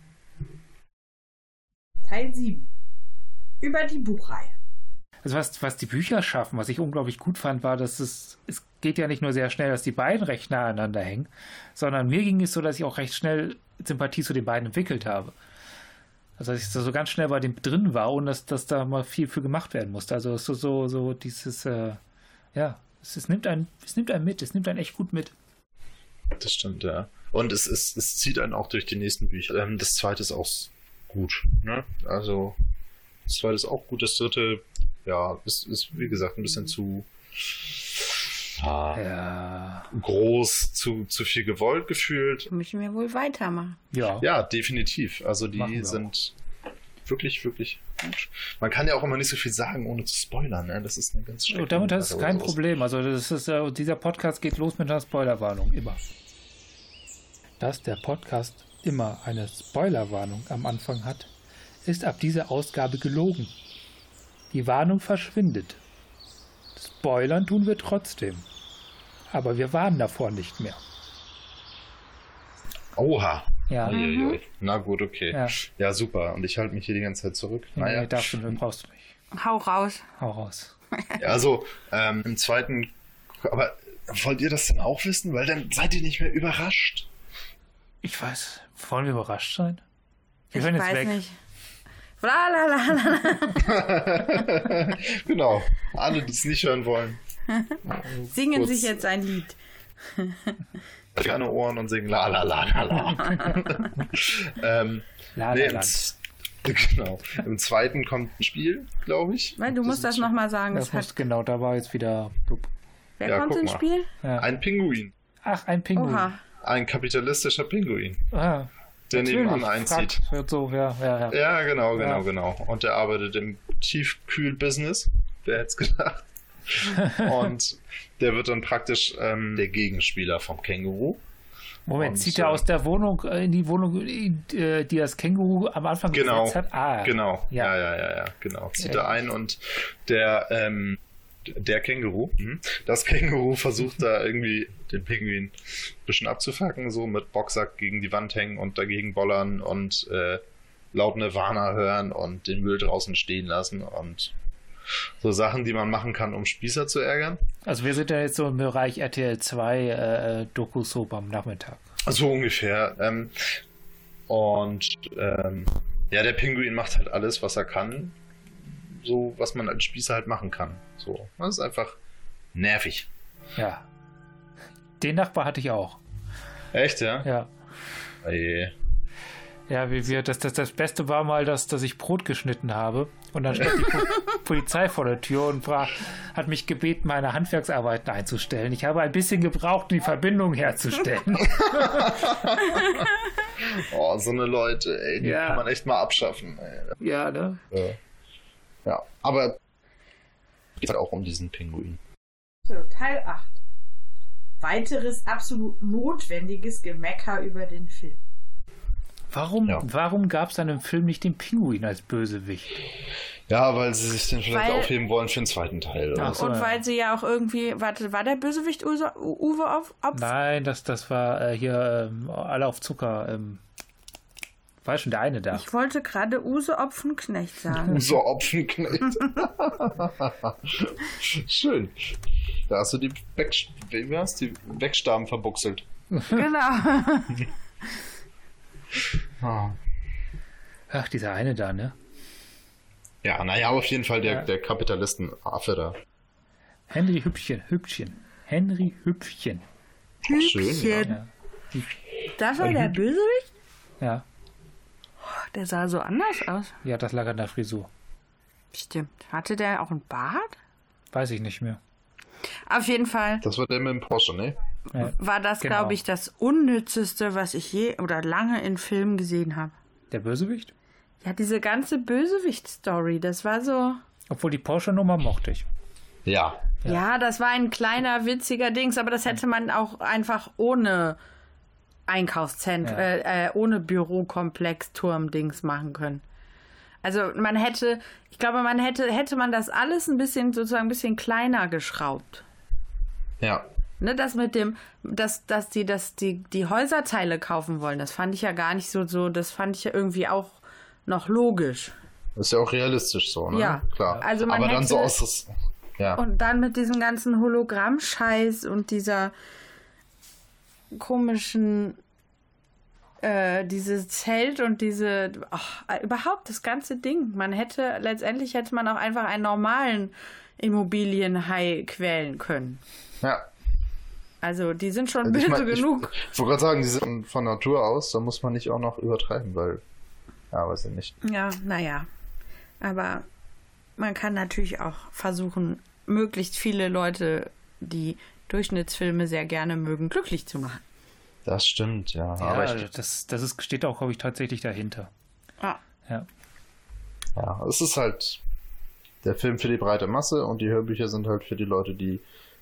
Teil 7. Über die Buchreihe. Also was die Bücher schaffen, was ich unglaublich gut fand, war, dass es geht ja nicht nur sehr schnell, dass die beiden recht nah aneinander hängen, sondern mir ging es so, dass ich auch recht schnell Sympathie zu den beiden entwickelt habe. Also dass ich so ganz schnell bei dem drin war und dass da mal viel für gemacht werden musste. Also so dieses, es nimmt einen mit, es nimmt einen echt gut mit. Das stimmt, ja. Und es zieht einen auch durch die nächsten Bücher. Das zweite ist auch gut, ne? Also das zweite ist auch gut, das dritte, ja, ist wie gesagt ein bisschen zu groß, zu viel gewollt gefühlt. Müssen wir wohl weitermachen. Ja, definitiv. Also die sind wirklich, wirklich gut. Man kann ja auch immer nicht so viel sagen, ohne zu spoilern, ne? Das ist eine ganz schreckliche Damit ist es kein Problem. Also dieser Podcast geht los mit einer Spoilerwarnung, immer. Dass der Podcast immer eine Spoilerwarnung am Anfang hat, ist ab dieser Ausgabe gelogen. Die Warnung verschwindet. Spoilern tun wir trotzdem. Aber wir warnen davor nicht mehr. Oha. Ja. Na gut, okay. Ja, super. Und ich halte mich hier die ganze Zeit zurück. Naja. Nee, brauchst du nicht. Hau raus. Ja, also im zweiten... Aber wollt ihr das denn auch wissen? Weil dann seid ihr nicht mehr überrascht. Ich weiß. Wollen wir überrascht sein? Wir Ich hören jetzt weiß weg. nicht. Blablabla. Genau. Alle, die es nicht hören wollen. Singen Kurz. sich jetzt ein Lied. Gerne Ohren und singen la la la la la. Genau. Im zweiten kommt ein Spiel, glaube ich. Weil du musst das nochmal sagen. Genau, da war jetzt wieder... Wer kommt ins Spiel? Ja. Ein Pinguin. Ach, ein Pinguin. Oha. Ein kapitalistischer Pinguin. Ah, der nebenan einzieht. So, ja. Ja, genau. Und der arbeitet im Tiefkühl-Business. Wer hätte es gedacht? Und der wird dann praktisch der Gegenspieler vom Känguru. Moment, zieht er aus der Wohnung in die Wohnung, die das Känguru am Anfang gesetzt hat? Ah, genau. Ja, genau. Zieht er ein und das Känguru versucht da irgendwie den Pinguin ein bisschen abzufacken, so mit Boxsack gegen die Wand hängen und dagegen bollern und laut Nirvana hören und den Müll draußen stehen lassen und so Sachen, die man machen kann, um Spießer zu ärgern. Also wir sind ja jetzt so im Bereich RTL 2 Doku-Soap am Nachmittag. So ungefähr. Der Pinguin macht halt alles, was er kann. So, was man als Spießer halt machen kann. So, das ist einfach nervig. Ja. Den Nachbar hatte ich auch. Echt, ja? Ja. Oje. Ja, das Beste war mal, dass ich Brot geschnitten habe und dann stand die Polizei vor der Tür und hat mich gebeten, meine Handwerksarbeiten einzustellen. Ich habe ein bisschen gebraucht, um die Verbindung herzustellen. Oh, so eine Leute, ey, die kann man echt mal abschaffen. Ey. Ja, ne? Ja, aber es geht halt auch um diesen Pinguin. So, Teil 8. Weiteres absolut notwendiges Gemecker über den Film. Warum gab es dann im Film nicht den Pinguin als Bösewicht? Ja, weil sie sich den vielleicht aufheben wollen für den zweiten Teil. Oder? So, und weil sie ja auch irgendwie... Warte, war der Bösewicht Uwe Opf? Nein, das war hier alle auf Zucker. War schon der eine da. Ich wollte gerade Use Opfenknecht sagen. Use Opfenknecht. Schön. Da hast du die Wegstaben verbuchselt. Genau. Ach, dieser eine da, ne? Ja, naja, auf jeden Fall der Kapitalisten-Affe da. Henry Hübchen. Henry Hübchen. Schön, ja. Das war der Bösewicht? Ja. Der sah so anders aus. Ja, das lag an der Frisur. Stimmt. Hatte der auch einen Bart? Weiß ich nicht mehr. Auf jeden Fall. Das war der mit dem Porsche, ne? war das, genau. glaube ich, das Unnützeste, was ich je oder lange in Filmen gesehen habe. Der Bösewicht? Ja, diese ganze Bösewicht-Story, das war so... Obwohl die Porsche-Nummer mochte ich. Ja. Ja, das war ein kleiner, witziger Dings, aber das hätte man auch einfach ohne Einkaufszentrum, ohne Bürokomplex-Turm-Dings machen können. Also ich glaube, hätte man das alles ein bisschen kleiner geschraubt. Ja. Ne, das mit dem, dass die Häuserteile kaufen wollen, das fand ich ja gar nicht so, das fand ich ja irgendwie auch noch logisch. Das ist ja auch realistisch so, ne? Ja. Klar. Also man aber dann hätte, so aus das. Ja. Und dann mit diesem ganzen Hologramm-Scheiß und dieser komischen dieses Zelt und überhaupt das ganze Ding. Letztendlich hätte man auch einfach einen normalen Immobilienhai quälen können. Ja. Also die sind schon böse genug. Ich wollte gerade sagen, die sind von Natur aus, da muss man nicht auch noch übertreiben, weil, ja, weiß ich nicht. Ja, naja. Aber man kann natürlich auch versuchen, möglichst viele Leute, die Durchschnittsfilme sehr gerne mögen, glücklich zu machen. Das stimmt, ja. Ja, aber steht auch, glaube ich, tatsächlich dahinter. Ah. Ja. Ja, es ist halt der Film für die breite Masse und die Hörbücher sind halt für die Leute, die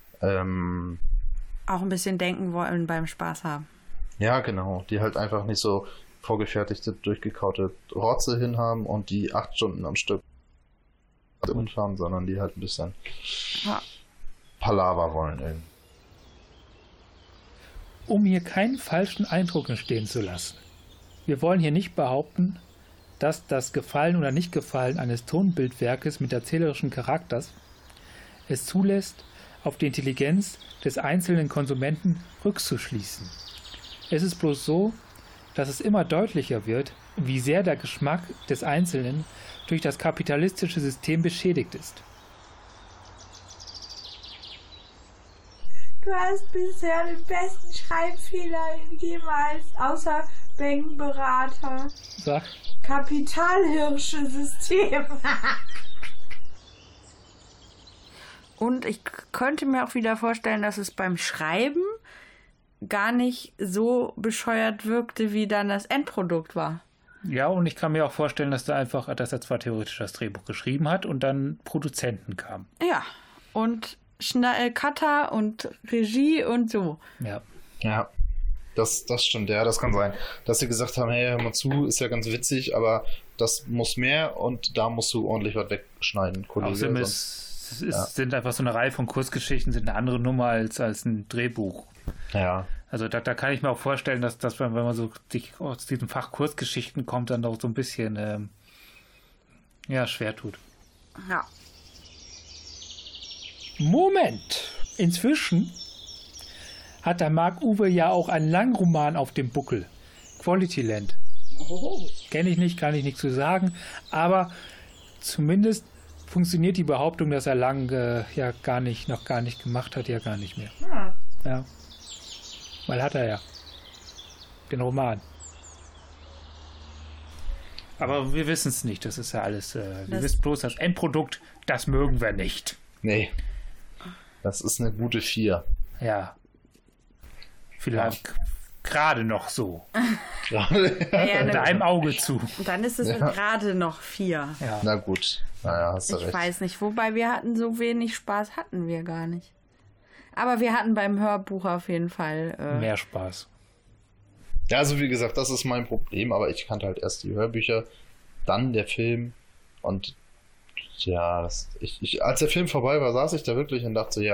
auch ein bisschen denken wollen beim Spaß haben. ja, genau, die halt einfach nicht so vorgefertigte, durchgekaute Rotze hinhaben und die 8 Stunden am Stück fahren, sondern die halt ein bisschen Palaver wollen irgendwie. Um hier keinen falschen Eindruck entstehen zu lassen. Wir wollen hier nicht behaupten, dass das Gefallen oder Nicht-Gefallen eines Tonbildwerkes mit erzählerischen Charakters es zulässt, auf die Intelligenz des einzelnen Konsumenten rückzuschließen. Es ist bloß so, dass es immer deutlicher wird, wie sehr der Geschmack des Einzelnen durch das kapitalistische System beschädigt ist. Du hast bisher den besten Schreibfehler jemals, außer Bankenberater. Sag. Kapitalhirsche-System. Und ich könnte mir auch wieder vorstellen, dass es beim Schreiben gar nicht so bescheuert wirkte, wie dann das Endprodukt war. Ja, und ich kann mir auch vorstellen, dass er zwar theoretisch das Drehbuch geschrieben hat und dann Produzenten kamen. Ja, und Cutter und Regie und so. Ja. Ja, das stimmt, ja, das kann sein. Dass sie gesagt haben, hey, hör mal zu, ist ja ganz witzig, aber das muss mehr und da musst du ordentlich was wegschneiden, Kollege. Sind einfach so eine Reihe von Kurzgeschichten, sind eine andere Nummer als ein Drehbuch. Ja. Also da kann ich mir auch vorstellen, dass wenn man so aus diesem Fach Kurzgeschichten kommt, dann auch so ein bisschen schwer tut. Ja. Moment! Inzwischen hat der Marc-Uwe ja auch einen Langroman auf dem Buckel. Quality Land. Kenne ich nicht, kann ich nichts zu sagen, aber zumindest funktioniert die Behauptung, dass er noch gar nicht gemacht hat, ja gar nicht mehr. Ja. Weil hat er ja. Den Roman. Aber wir wissen es nicht, das ist ja alles, wir wissen bloß, das Endprodukt, das mögen wir nicht. Nee. Das ist eine gute 4. Ja. Vielleicht gerade noch so. Ja, Mit einem Auge zu. Dann ist es gerade noch 4. Ja. Na gut. Naja, hast du recht. Ich weiß nicht, wobei wir hatten so wenig Spaß, hatten wir gar nicht. Aber wir hatten beim Hörbuch auf jeden Fall mehr Spaß. Ja, also wie gesagt, das ist mein Problem, aber ich kannte halt erst die Hörbücher, dann der Film und ja, als der Film vorbei war, saß ich da wirklich und dachte so,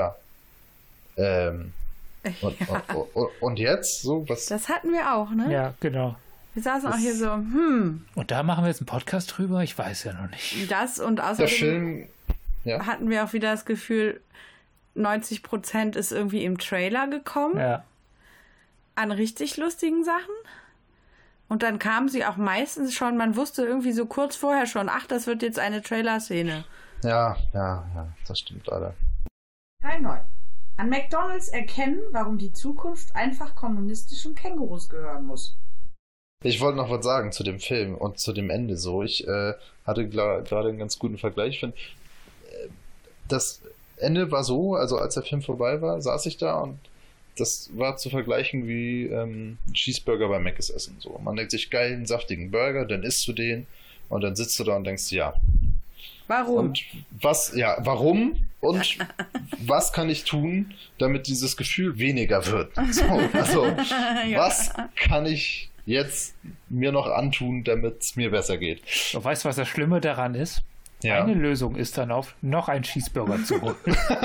und jetzt? So, was? Das hatten wir auch, ne? Ja, genau. Wir saßen auch hier so, Und da machen wir jetzt einen Podcast drüber? Ich weiß ja noch nicht. Das und außerdem der Film, hatten wir auch wieder das Gefühl, 90% ist irgendwie im Trailer gekommen. Ja. An richtig lustigen Sachen. Und dann kamen sie auch meistens schon, man wusste irgendwie so kurz vorher schon, das wird jetzt eine Trailer-Szene. Ja, das stimmt leider. Teil 9. An McDonald's erkennen, warum die Zukunft einfach kommunistischen Kängurus gehören muss. Ich wollte noch was sagen zu dem Film und zu dem Ende so. Ich hatte gerade einen ganz guten Vergleich. Ich finde, das Ende war so, also als der Film vorbei war, saß ich da und das war zu vergleichen wie Cheeseburger bei Mc's essen. So, man denkt sich, geil, einen saftigen Burger, dann isst du den und dann sitzt du da und denkst, ja. Warum? Und warum? Und was kann ich tun, damit dieses Gefühl weniger wird? So, also, was kann ich jetzt mir noch antun, damit es mir besser geht? Du weißt, was das Schlimme daran ist? Ja. Eine Lösung ist dann noch einen Cheeseburger zu holen.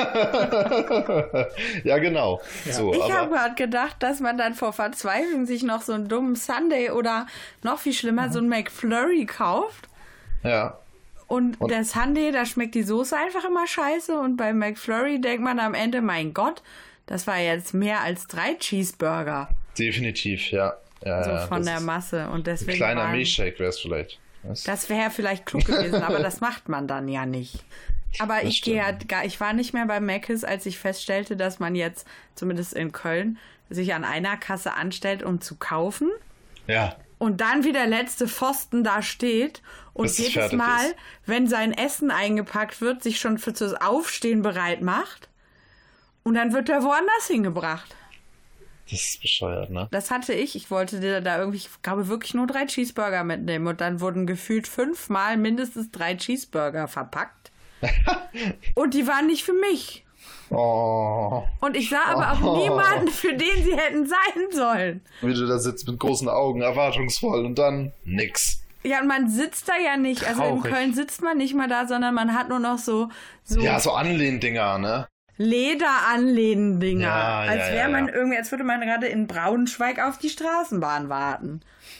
Ja, genau. Ja. So, Ich aber habe gerade gedacht, dass man dann vor Verzweiflung sich noch so einen dummen Sundae oder noch viel schlimmer so einen McFlurry kauft. ja. Und der Sundae, da schmeckt die Soße einfach immer scheiße. Und beim McFlurry denkt man am Ende, mein Gott, das war jetzt mehr als 3 Cheeseburger. Definitiv, ja. So von der Masse. Und deswegen ein kleiner Milchshake wäre es vielleicht. Was? das wäre vielleicht klug gewesen, aber das macht man dann ja nicht. Aber Das ich war nicht mehr bei Mc's, als ich feststellte, dass man jetzt, zumindest in Köln, sich an einer Kasse anstellt, um zu kaufen. Ja. Und dann wie der letzte Pfosten da steht und Bis es jedes fertig Mal, ist. wenn sein Essen eingepackt wird, sich schon für das Aufstehen bereit macht. Und dann wird er woanders hingebracht. Das ist bescheuert, ne? Das hatte ich. Ich wollte dir da irgendwie, ich glaube, wirklich nur 3 Cheeseburger mitnehmen. Und dann wurden gefühlt 5-mal mindestens 3 Cheeseburger verpackt. Und die waren nicht für mich. Oh. Und ich sah aber auch niemanden, für den sie hätten sein sollen. Wie du da sitzt mit großen Augen, erwartungsvoll und dann nix. Ja, und man sitzt da ja nicht. Also in Traurig. Köln sitzt man nicht mal da, sondern man hat nur noch so Ja, so Anlehndinger, ne? Lederanlehndinger. Ja, als ja, wäre man ja. irgendwie, als würde man gerade in Braunschweig auf die Straßenbahn warten.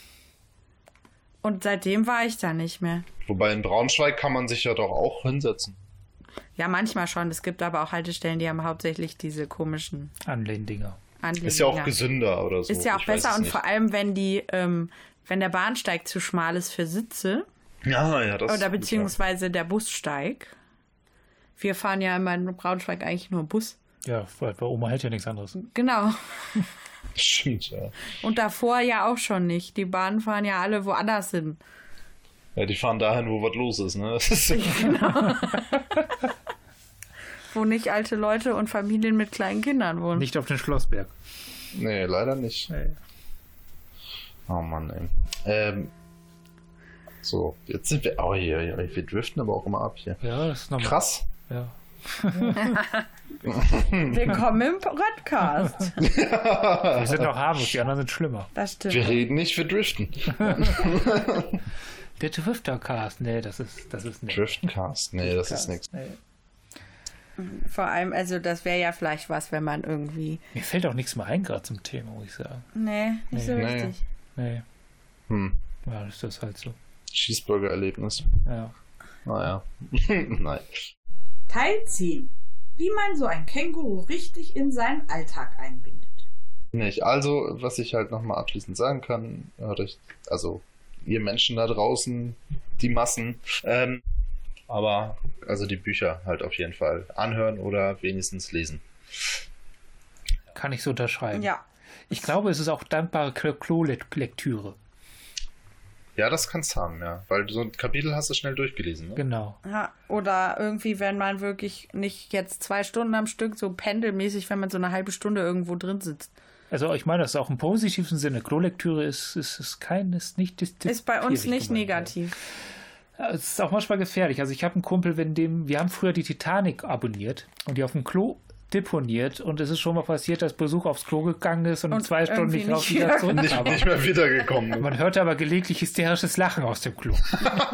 Und seitdem war ich da nicht mehr. Wobei in Braunschweig kann man sich ja doch auch hinsetzen. Ja, manchmal schon. Es gibt aber auch Haltestellen, die haben hauptsächlich diese komischen Anlehndinger. Anlehndinger. Ist ja auch gesünder oder so. Ist ja auch ich weiß besser es und nicht. vor allem, wenn wenn der Bahnsteig zu schmal ist für Sitze Ja, das oder ist gut, beziehungsweise der Bussteig. Wir fahren ja immer in Braunschweig eigentlich nur Bus. Ja, weil Oma hält ja nichts anderes. Genau. ja. Stimmt, ja. Und davor ja auch schon nicht. Die Bahnen fahren ja alle woanders hin. Ja, die fahren dahin, wo was los ist, ne? Das ist Wo nicht alte Leute und Familien mit kleinen Kindern wohnen. Nicht auf den Schlossberg. nee, leider nicht. Nee. Oh Mann, ey. So, jetzt sind wir. Oh, hier, wir driften aber auch immer ab hier. Ja, das ist nochmal. Krass. Ja. Willkommen im Podcast. Wir sind noch harmlos, die anderen sind schlimmer. Das stimmt. Wir reden nicht, wir driften. Der Driftercast, nee, das ist nicht. Driftencast? Nee, das ist nichts. Nee. Vor allem, also das wäre ja vielleicht was, wenn man irgendwie... Mir fällt auch nichts mehr ein gerade zum Thema, muss ich sagen. Nee, nicht so Nee. richtig. Nee. Hm. Ja, das ist halt so. Cheeseburger-Erlebnis. Ja. Naja. Nein. Teil 10. Wie man so ein Känguru richtig in seinen Alltag einbindet. Nicht. Also, was ich halt nochmal abschließend sagen kann, also ihr Menschen da draußen, die Massen, aber also die Bücher halt auf jeden Fall anhören oder wenigstens lesen. Kann ich so unterschreiben. Ja. Ich glaube, es ist auch dankbare Klo-Lektüre. Ja, das kann's haben, ja. Weil so ein Kapitel hast du schnell durchgelesen, ne? Genau. Ja, oder irgendwie, wenn man wirklich nicht jetzt 2 Stunden am Stück, so pendelmäßig, wenn man so eine halbe Stunde irgendwo drin sitzt. Also ich meine das auch im positiven Sinne. Klo-Lektüre ist nicht Ist bei uns nicht gemeint, negativ. Ja. Es ist auch manchmal gefährlich. Also ich habe einen Kumpel, wir haben früher die Titanic abonniert und die auf dem Klo deponiert und es ist schon mal passiert, dass Besuch aufs Klo gegangen ist und in 2 Stunden irgendwie nicht raus nicht wieder wieder- zurückkam. Nicht mehr wiedergekommen. Man hörte aber gelegentlich hysterisches Lachen aus dem Klo.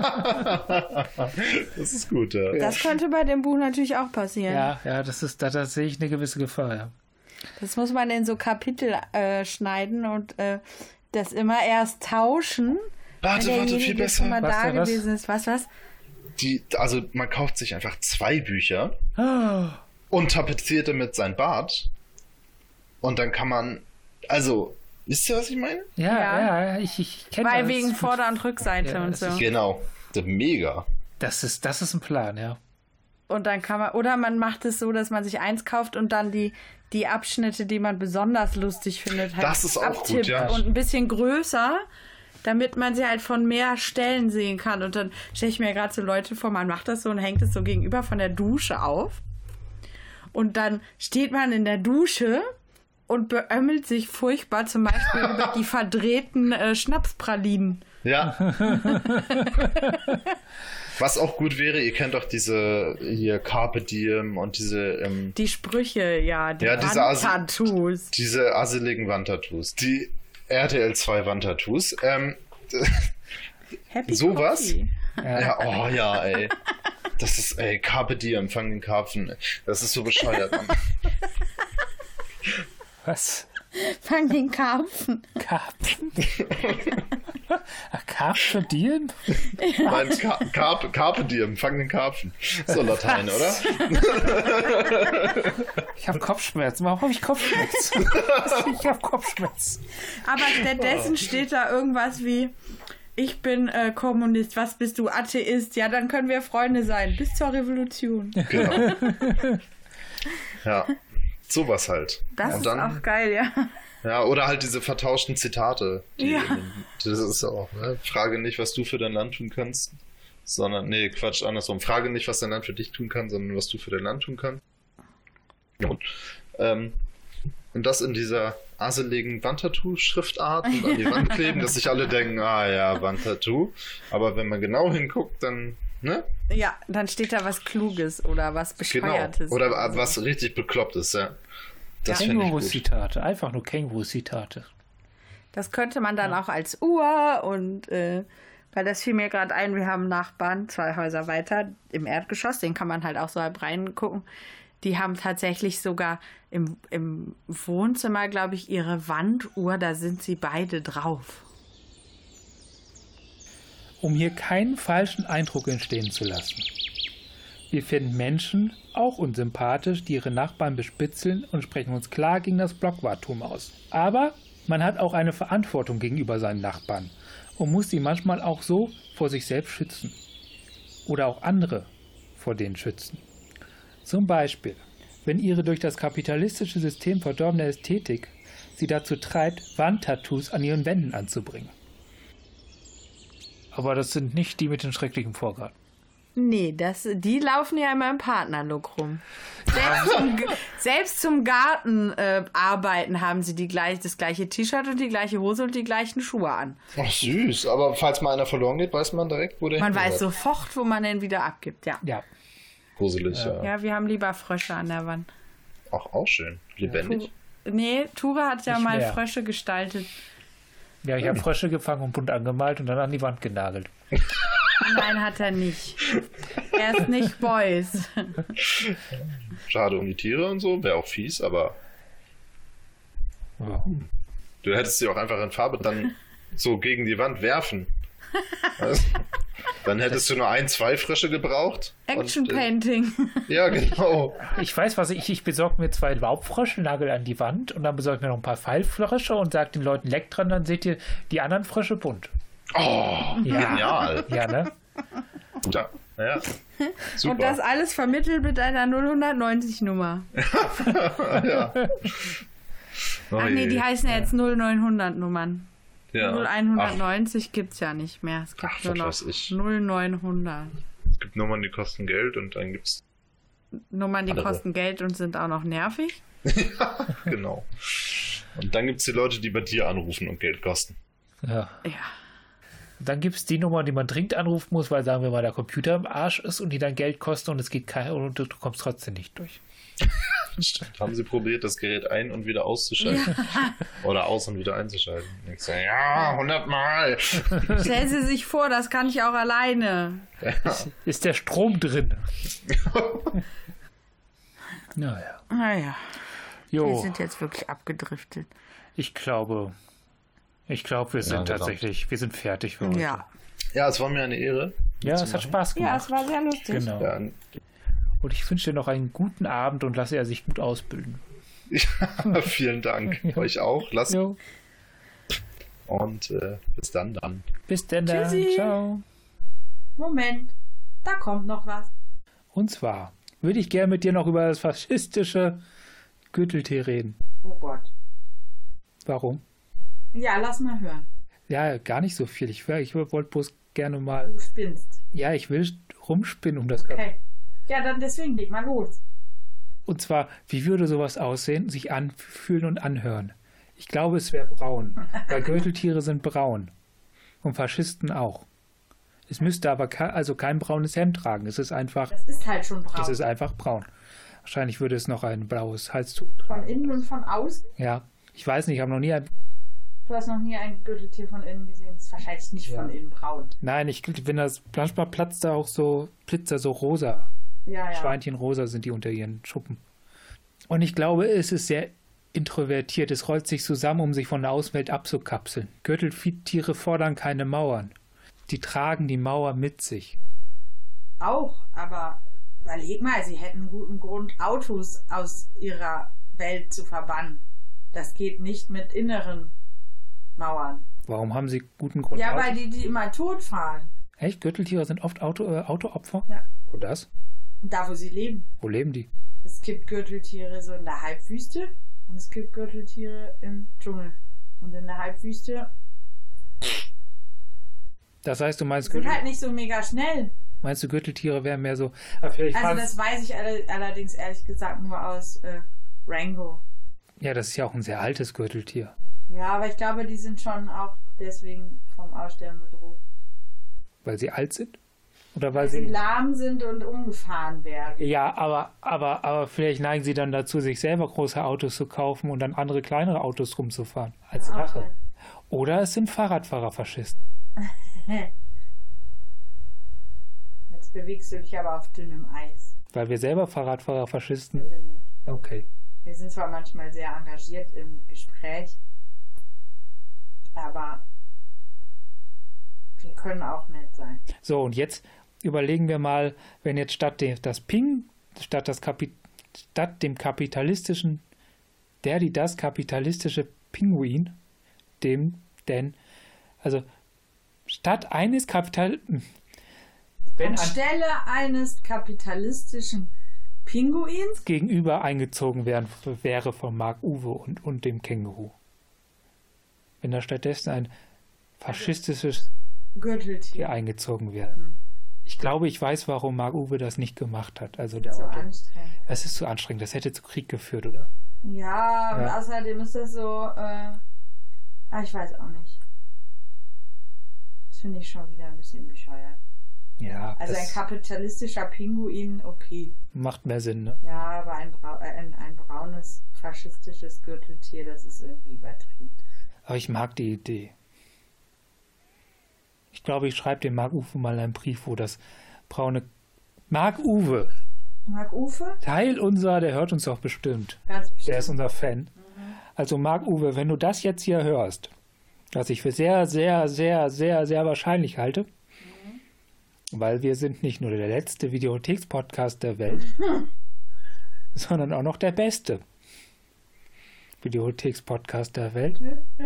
Das ist gut, ja. Das könnte bei dem Buch natürlich auch passieren. Ja, da sehe ich eine gewisse Gefahr, ja. Das muss man in so Kapitel schneiden und das immer erst tauschen. Warte, wenn derjenige viel schon mal besser. da Was? gewesen ist. Was? Also man kauft sich einfach 2 Bücher Ah, und tapeziert damit sein Bad und dann kann man, also, wisst ihr, was ich meine? Ja, ich kenne das. Weil wegen Vorder- und Rückseite Ja, und das so. ist- Genau, mega. Das ist ein Plan, ja. Und dann kann man, oder man macht es so, dass man sich eins kauft und dann die Abschnitte, die man besonders lustig findet, halt Das ist auch gut, abtippt ja. und ein bisschen größer, damit man sie halt von mehr Stellen sehen kann. Und dann stelle ich mir gerade so Leute vor, man macht das so und hängt es so gegenüber von der Dusche auf. Und dann steht man in der Dusche und beömmelt sich furchtbar, zum Beispiel über die verdrehten Schnapspralinen. Ja. Was auch gut wäre, ihr kennt doch diese hier Carpe Diem und diese die Sprüche, ja, die Wandtattoos. Diese asseligen Wandtattoos. Die RTL 2 Wandtattoos. Happy sowas. Coffee. Ja, oh ja, ey. Das ist, Carpe Diem, fang den Karpfen. Das ist so bescheuert. Was? Fang den Karpfen. Karpfen? Ach, Carpe Diem? Nein, Carpe Diem, fang den Karpfen. So Latein, oder? Ich habe Kopfschmerzen. Warum habe ich Kopfschmerzen? Ich habe Kopfschmerzen. Aber stattdessen steht da irgendwas wie: Ich bin Kommunist, was bist du, Atheist? Ja, dann können wir Freunde sein, bis zur Revolution. Genau. Ja, sowas halt. Das und dann, ist auch geil, ja. Ja, oder halt diese vertauschten Zitate. Ja. Das ist auch, ne? Frage nicht, was du für dein Land tun kannst, sondern, nee, Quatsch, andersrum. Frage nicht, was dein Land für dich tun kann, sondern was du für dein Land tun kannst. Und das in dieser asseligen Wandtattoo-Schriftart und an die Wand kleben, dass sich alle denken, ah ja, Wandtattoo. Aber wenn man genau hinguckt, dann, ne? Ja, dann steht da was Kluges oder was Bescheuertes. Genau. Oder was richtig Beklopptes, ja. Das finde ich gut. Känguru-Zitate, einfach nur Känguru-Zitate. Das könnte man dann auch als Uhr und, weil das fiel mir gerade ein, wir haben Nachbarn, 2 Häuser weiter, im Erdgeschoss, den kann man halt auch so halb reingucken. Die haben tatsächlich sogar im Wohnzimmer, glaube ich, ihre Wanduhr, da sind sie beide drauf. Um hier keinen falschen Eindruck entstehen zu lassen. Wir finden Menschen auch unsympathisch, die ihre Nachbarn bespitzeln und sprechen uns klar gegen das Blockwartum aus. Aber man hat auch eine Verantwortung gegenüber seinen Nachbarn und muss sie manchmal auch so vor sich selbst schützen. Oder auch andere vor denen schützen. Zum Beispiel, wenn ihre durch das kapitalistische System verdorbene Ästhetik sie dazu treibt, Wandtattoos an ihren Wänden anzubringen. Aber das sind nicht die mit den schrecklichen Vorgarten. Nee, die laufen ja immer im Partnerlook rum. Selbst zum Garten arbeiten haben sie das gleiche T-Shirt und die gleiche Hose und die gleichen Schuhe an. Ach süß, aber falls mal einer verloren geht, weiß man direkt, wo der Man hingehört. weiß sofort, wo man den wieder abgibt, ja. Ja. Gruselig, ja. Ja, wir haben lieber Frösche an der Wand. Auch schön. Lebendig. Ture hat ja Nicht mal mehr. Frösche gestaltet. Ja, ich habe Frösche gefangen und bunt angemalt und dann an die Wand genagelt. Nein, hat er nicht. Er ist nicht Boys. Schade um die Tiere und so, wäre auch fies, aber Ja. du hättest sie auch einfach in Farbe dann so gegen die Wand werfen. Also, dann hättest du nur 1, 2 Frösche gebraucht. Action und, Painting. ja, genau. Ich weiß, was ich besorge mir 2 Laubfrösche, nagel an die Wand und dann besorge ich mir noch ein paar Pfeilfrösche und sage den Leuten, leckt dran, dann seht ihr die anderen Frösche bunt. Oh, genial. Ja, ne? Ja, super. Und das alles vermittelt mit einer 090-Nummer. ja. Oh Ach nee, je. die heißen ja jetzt 0900-Nummern. Ja. 0190 gibt's ja nicht mehr. Es gibt Ach, nur was noch weiß ich. 0900. Es gibt Nummern, die kosten Geld und dann gibt's Nummern, die andere. kosten Geld und sind auch noch nervig. genau. Und dann gibt's die Leute, die bei dir anrufen und Geld kosten. Ja. Ja. Dann gibt es die Nummer, die man dringend anrufen muss, weil, sagen wir mal, der Computer im Arsch ist und die dann Geld kosten und es geht kein, und du kommst trotzdem nicht durch. Haben sie probiert, das Gerät ein- und wieder auszuschalten? Oder aus- und wieder einzuschalten? Und ich so, ja, 100 Mal. Stellen Sie sich vor, das kann ich auch alleine. Ist der Strom drin? Naja. Naja, wir Jo, sind jetzt wirklich abgedriftet. ich glaube, wir sind genau. tatsächlich, wir sind fertig für heute. Ja. Ja, es war mir eine Ehre. Ja, es hat Spaß Ja, gemacht. es war sehr lustig. Genau. Ja, Und ich wünsche dir noch einen guten Abend und lasse er sich gut ausbilden. ja, vielen Dank. Euch auch. Lasst Jo, und bis dann. bis dann. Tschüssi. Ciao. Moment, da kommt noch was. Und zwar würde ich gerne mit dir noch über das faschistische Gürteltee reden. Oh Gott. Warum? Ja, lass mal hören. Ja, gar nicht so viel. Ich wollte bloß gerne mal. Du spinnst. Ja, ich will rumspinnen um das. Okay. Ja, dann deswegen leg mal los. Und zwar, wie würde sowas aussehen, sich anfühlen und anhören? Ich glaube, es wäre braun, weil Gürteltiere sind braun und Faschisten auch. Es müsste aber also kein braunes Hemd tragen. Es ist einfach, Das ist halt schon braun. es ist einfach braun. Wahrscheinlich würde es noch ein blaues Halstuch Von innen und von außen? Ja, ich weiß nicht, ich habe noch nie ein... Du hast noch nie ein Gürteltier von innen gesehen. Das ist wahrscheinlich nicht von innen braun. Nein, wenn das manchmal platzt da auch so, blitzt da so rosa. Ja. Schweinchenrosa sind die unter ihren Schuppen. Und ich glaube, es ist sehr introvertiert. Es rollt sich zusammen, um sich von der Außenwelt abzukapseln. Gürteltiere fordern keine Mauern. Die tragen die Mauer mit sich. Auch, aber überleg mal, sie hätten einen guten Grund, Autos aus ihrer Welt zu verbannen. Das geht nicht mit inneren Mauern. Warum haben sie guten Grund? Ja, weil die immer tot fahren. Echt? Gürteltiere sind oft Autoopfer? Ja. Wo das? Und da, wo sie leben. Wo leben die? Es gibt Gürteltiere so in der Halbwüste und es gibt Gürteltiere im Dschungel. Und in der Halbwüste Das heißt, du meinst, sind halt nicht so mega schnell. meinst du, Gürteltiere wären mehr so... Also das weiß ich allerdings ehrlich gesagt nur aus Rango. Ja, das ist ja auch ein sehr altes Gürteltier. Ja, aber ich glaube, die sind schon auch deswegen vom Aussterben bedroht. Weil sie alt sind? Oder weil Weil sie lahm sind und umgefahren werden. Ja, aber vielleicht neigen sie dann dazu, sich selber große Autos zu kaufen und dann andere kleinere Autos rumzufahren. Als Rache. Oder es sind Fahrradfahrer-Faschisten. Jetzt bewegst du dich aber auf dünnem Eis. Weil wir selber Fahrradfahrer-Faschisten... Wir nicht. Okay. Wir sind zwar manchmal sehr engagiert im Gespräch, aber wir können auch nett sein. So, und jetzt überlegen wir mal, wenn jetzt statt dem kapitalistischen, das kapitalistische Pinguin, statt eines Anstelle eines kapitalistischen Pinguins gegenüber eingezogen wäre von Marc-Uwe und dem Känguru. Wenn da stattdessen ein faschistisches Gürteltier eingezogen wäre. Ich glaube, ich weiß, warum Marc-Uwe das nicht gemacht hat. Also so anstrengend. Es ist zu anstrengend. Das hätte zu Krieg geführt, oder? Ja, und außerdem ist das so, ich weiß auch nicht. Das finde ich schon wieder ein bisschen bescheuert. Ja. Also ein kapitalistischer Pinguin, okay. Macht mehr Sinn, ne? Ja, aber ein braunes, faschistisches Gürteltier, das ist irgendwie übertrieben. Aber ich mag die Idee. Ich glaube, ich schreibe dem Marc-Uwe mal einen Brief, wo das braune... Marc-Uwe! Marc-Uwe? Der hört uns doch bestimmt. Ganz bestimmt. Der ist unser Fan. Also Marc-Uwe, wenn du das jetzt hier hörst, was ich für sehr, sehr, sehr, sehr, sehr wahrscheinlich halte, weil wir sind nicht nur der letzte Videotheks-Podcast der Welt, sondern auch noch der beste Videotheks-Podcast der Welt.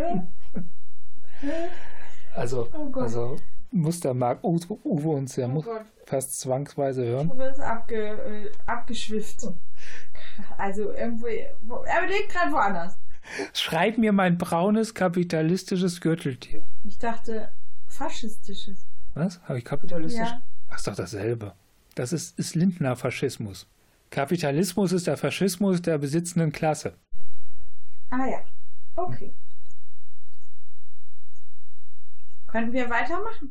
Also muss der Marc-Uwe uns ja fast zwangsweise hören. Du bist abgeschwifft. Also irgendwie, er liegt gerade woanders. Schreib mir mein braunes kapitalistisches Gürteltier. Ich dachte faschistisches. Was? Habe ich kapitalistisch? Ja. Ach, ist doch dasselbe. Das ist Lindner Faschismus. Kapitalismus ist der Faschismus der besitzenden Klasse. Ah ja, okay. Können wir weitermachen?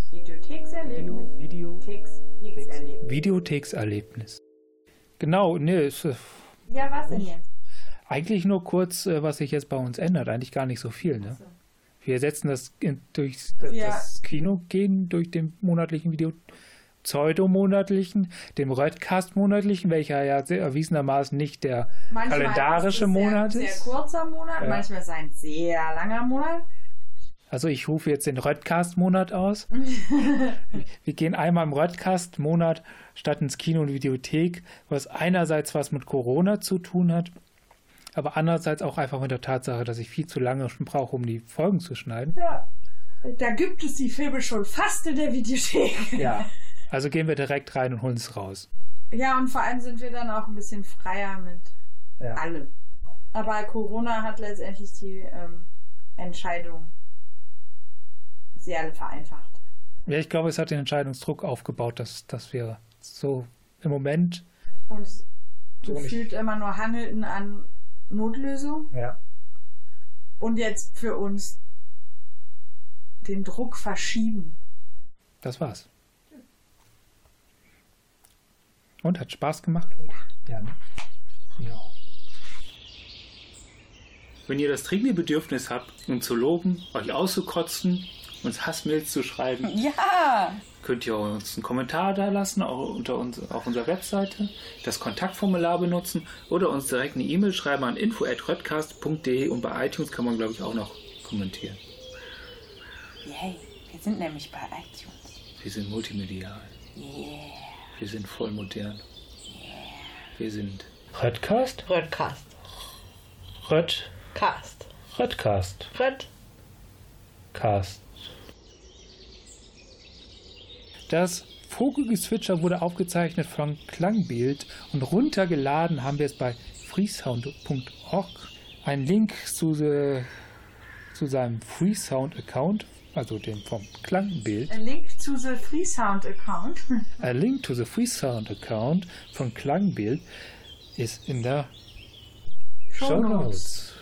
Videothekserlebnis. Genau, ne. Ja, was denn jetzt? Eigentlich nur kurz, was sich jetzt bei uns ändert. Eigentlich gar nicht so viel, ne? Wir setzen das durch das Kino gehen, durch den monatlichen pseudomonatlichen, dem Röttcast monatlichen, welcher ja erwiesenermaßen nicht der manchmal kalendarische Monat ist. Sehr kurzer Monat, manchmal ist ein sehr langer Monat. Also ich rufe jetzt den Röttcast-Monat aus. Wir gehen einmal im Röttcast-Monat statt ins Kino und Videothek, was einerseits was mit Corona zu tun hat, aber andererseits auch einfach mit der Tatsache, dass ich viel zu lange schon brauche, um die Folgen zu schneiden. Ja, da gibt es die Filme schon fast in der Videothek. Ja, also gehen wir direkt rein und holen es raus. Ja, und vor allem sind wir dann auch ein bisschen freier mit allem. Aber Corona hat letztendlich die Entscheidung sehr vereinfacht. Ja, ich glaube, es hat den Entscheidungsdruck aufgebaut, dass wir so im Moment... Und gefühlt immer nur hangelten an Notlösung. Ja. Und jetzt für uns den Druck verschieben. Das war's. Und hat Spaß gemacht? Ja. Ne? Ja. Wenn ihr das dringende Bedürfnis habt, uns zu loben, euch auszukotzen, uns Hassmails zu schreiben, Ja! könnt ihr uns einen Kommentar da lassen, auch auf unserer Webseite, das Kontaktformular benutzen oder uns direkt eine E-Mail schreiben an info@röttcast.de und bei iTunes kann man, glaube ich, auch noch kommentieren. Yay, wir sind nämlich bei iTunes. Wir sind multimedial. Yeah. Wir sind voll modern. Yeah. Wir sind Röttcast? Röttcast. Cast. Röttcast. Cast. Das Vogelgezwitscher wurde aufgezeichnet von Klangbild und runtergeladen haben wir es bei freesound.org. Ein Link zu seinem Freesound-Account, also dem vom Klangbild. A link to the Freesound account. A link to the Freesound-Account von Klangbild ist in der Show Notes.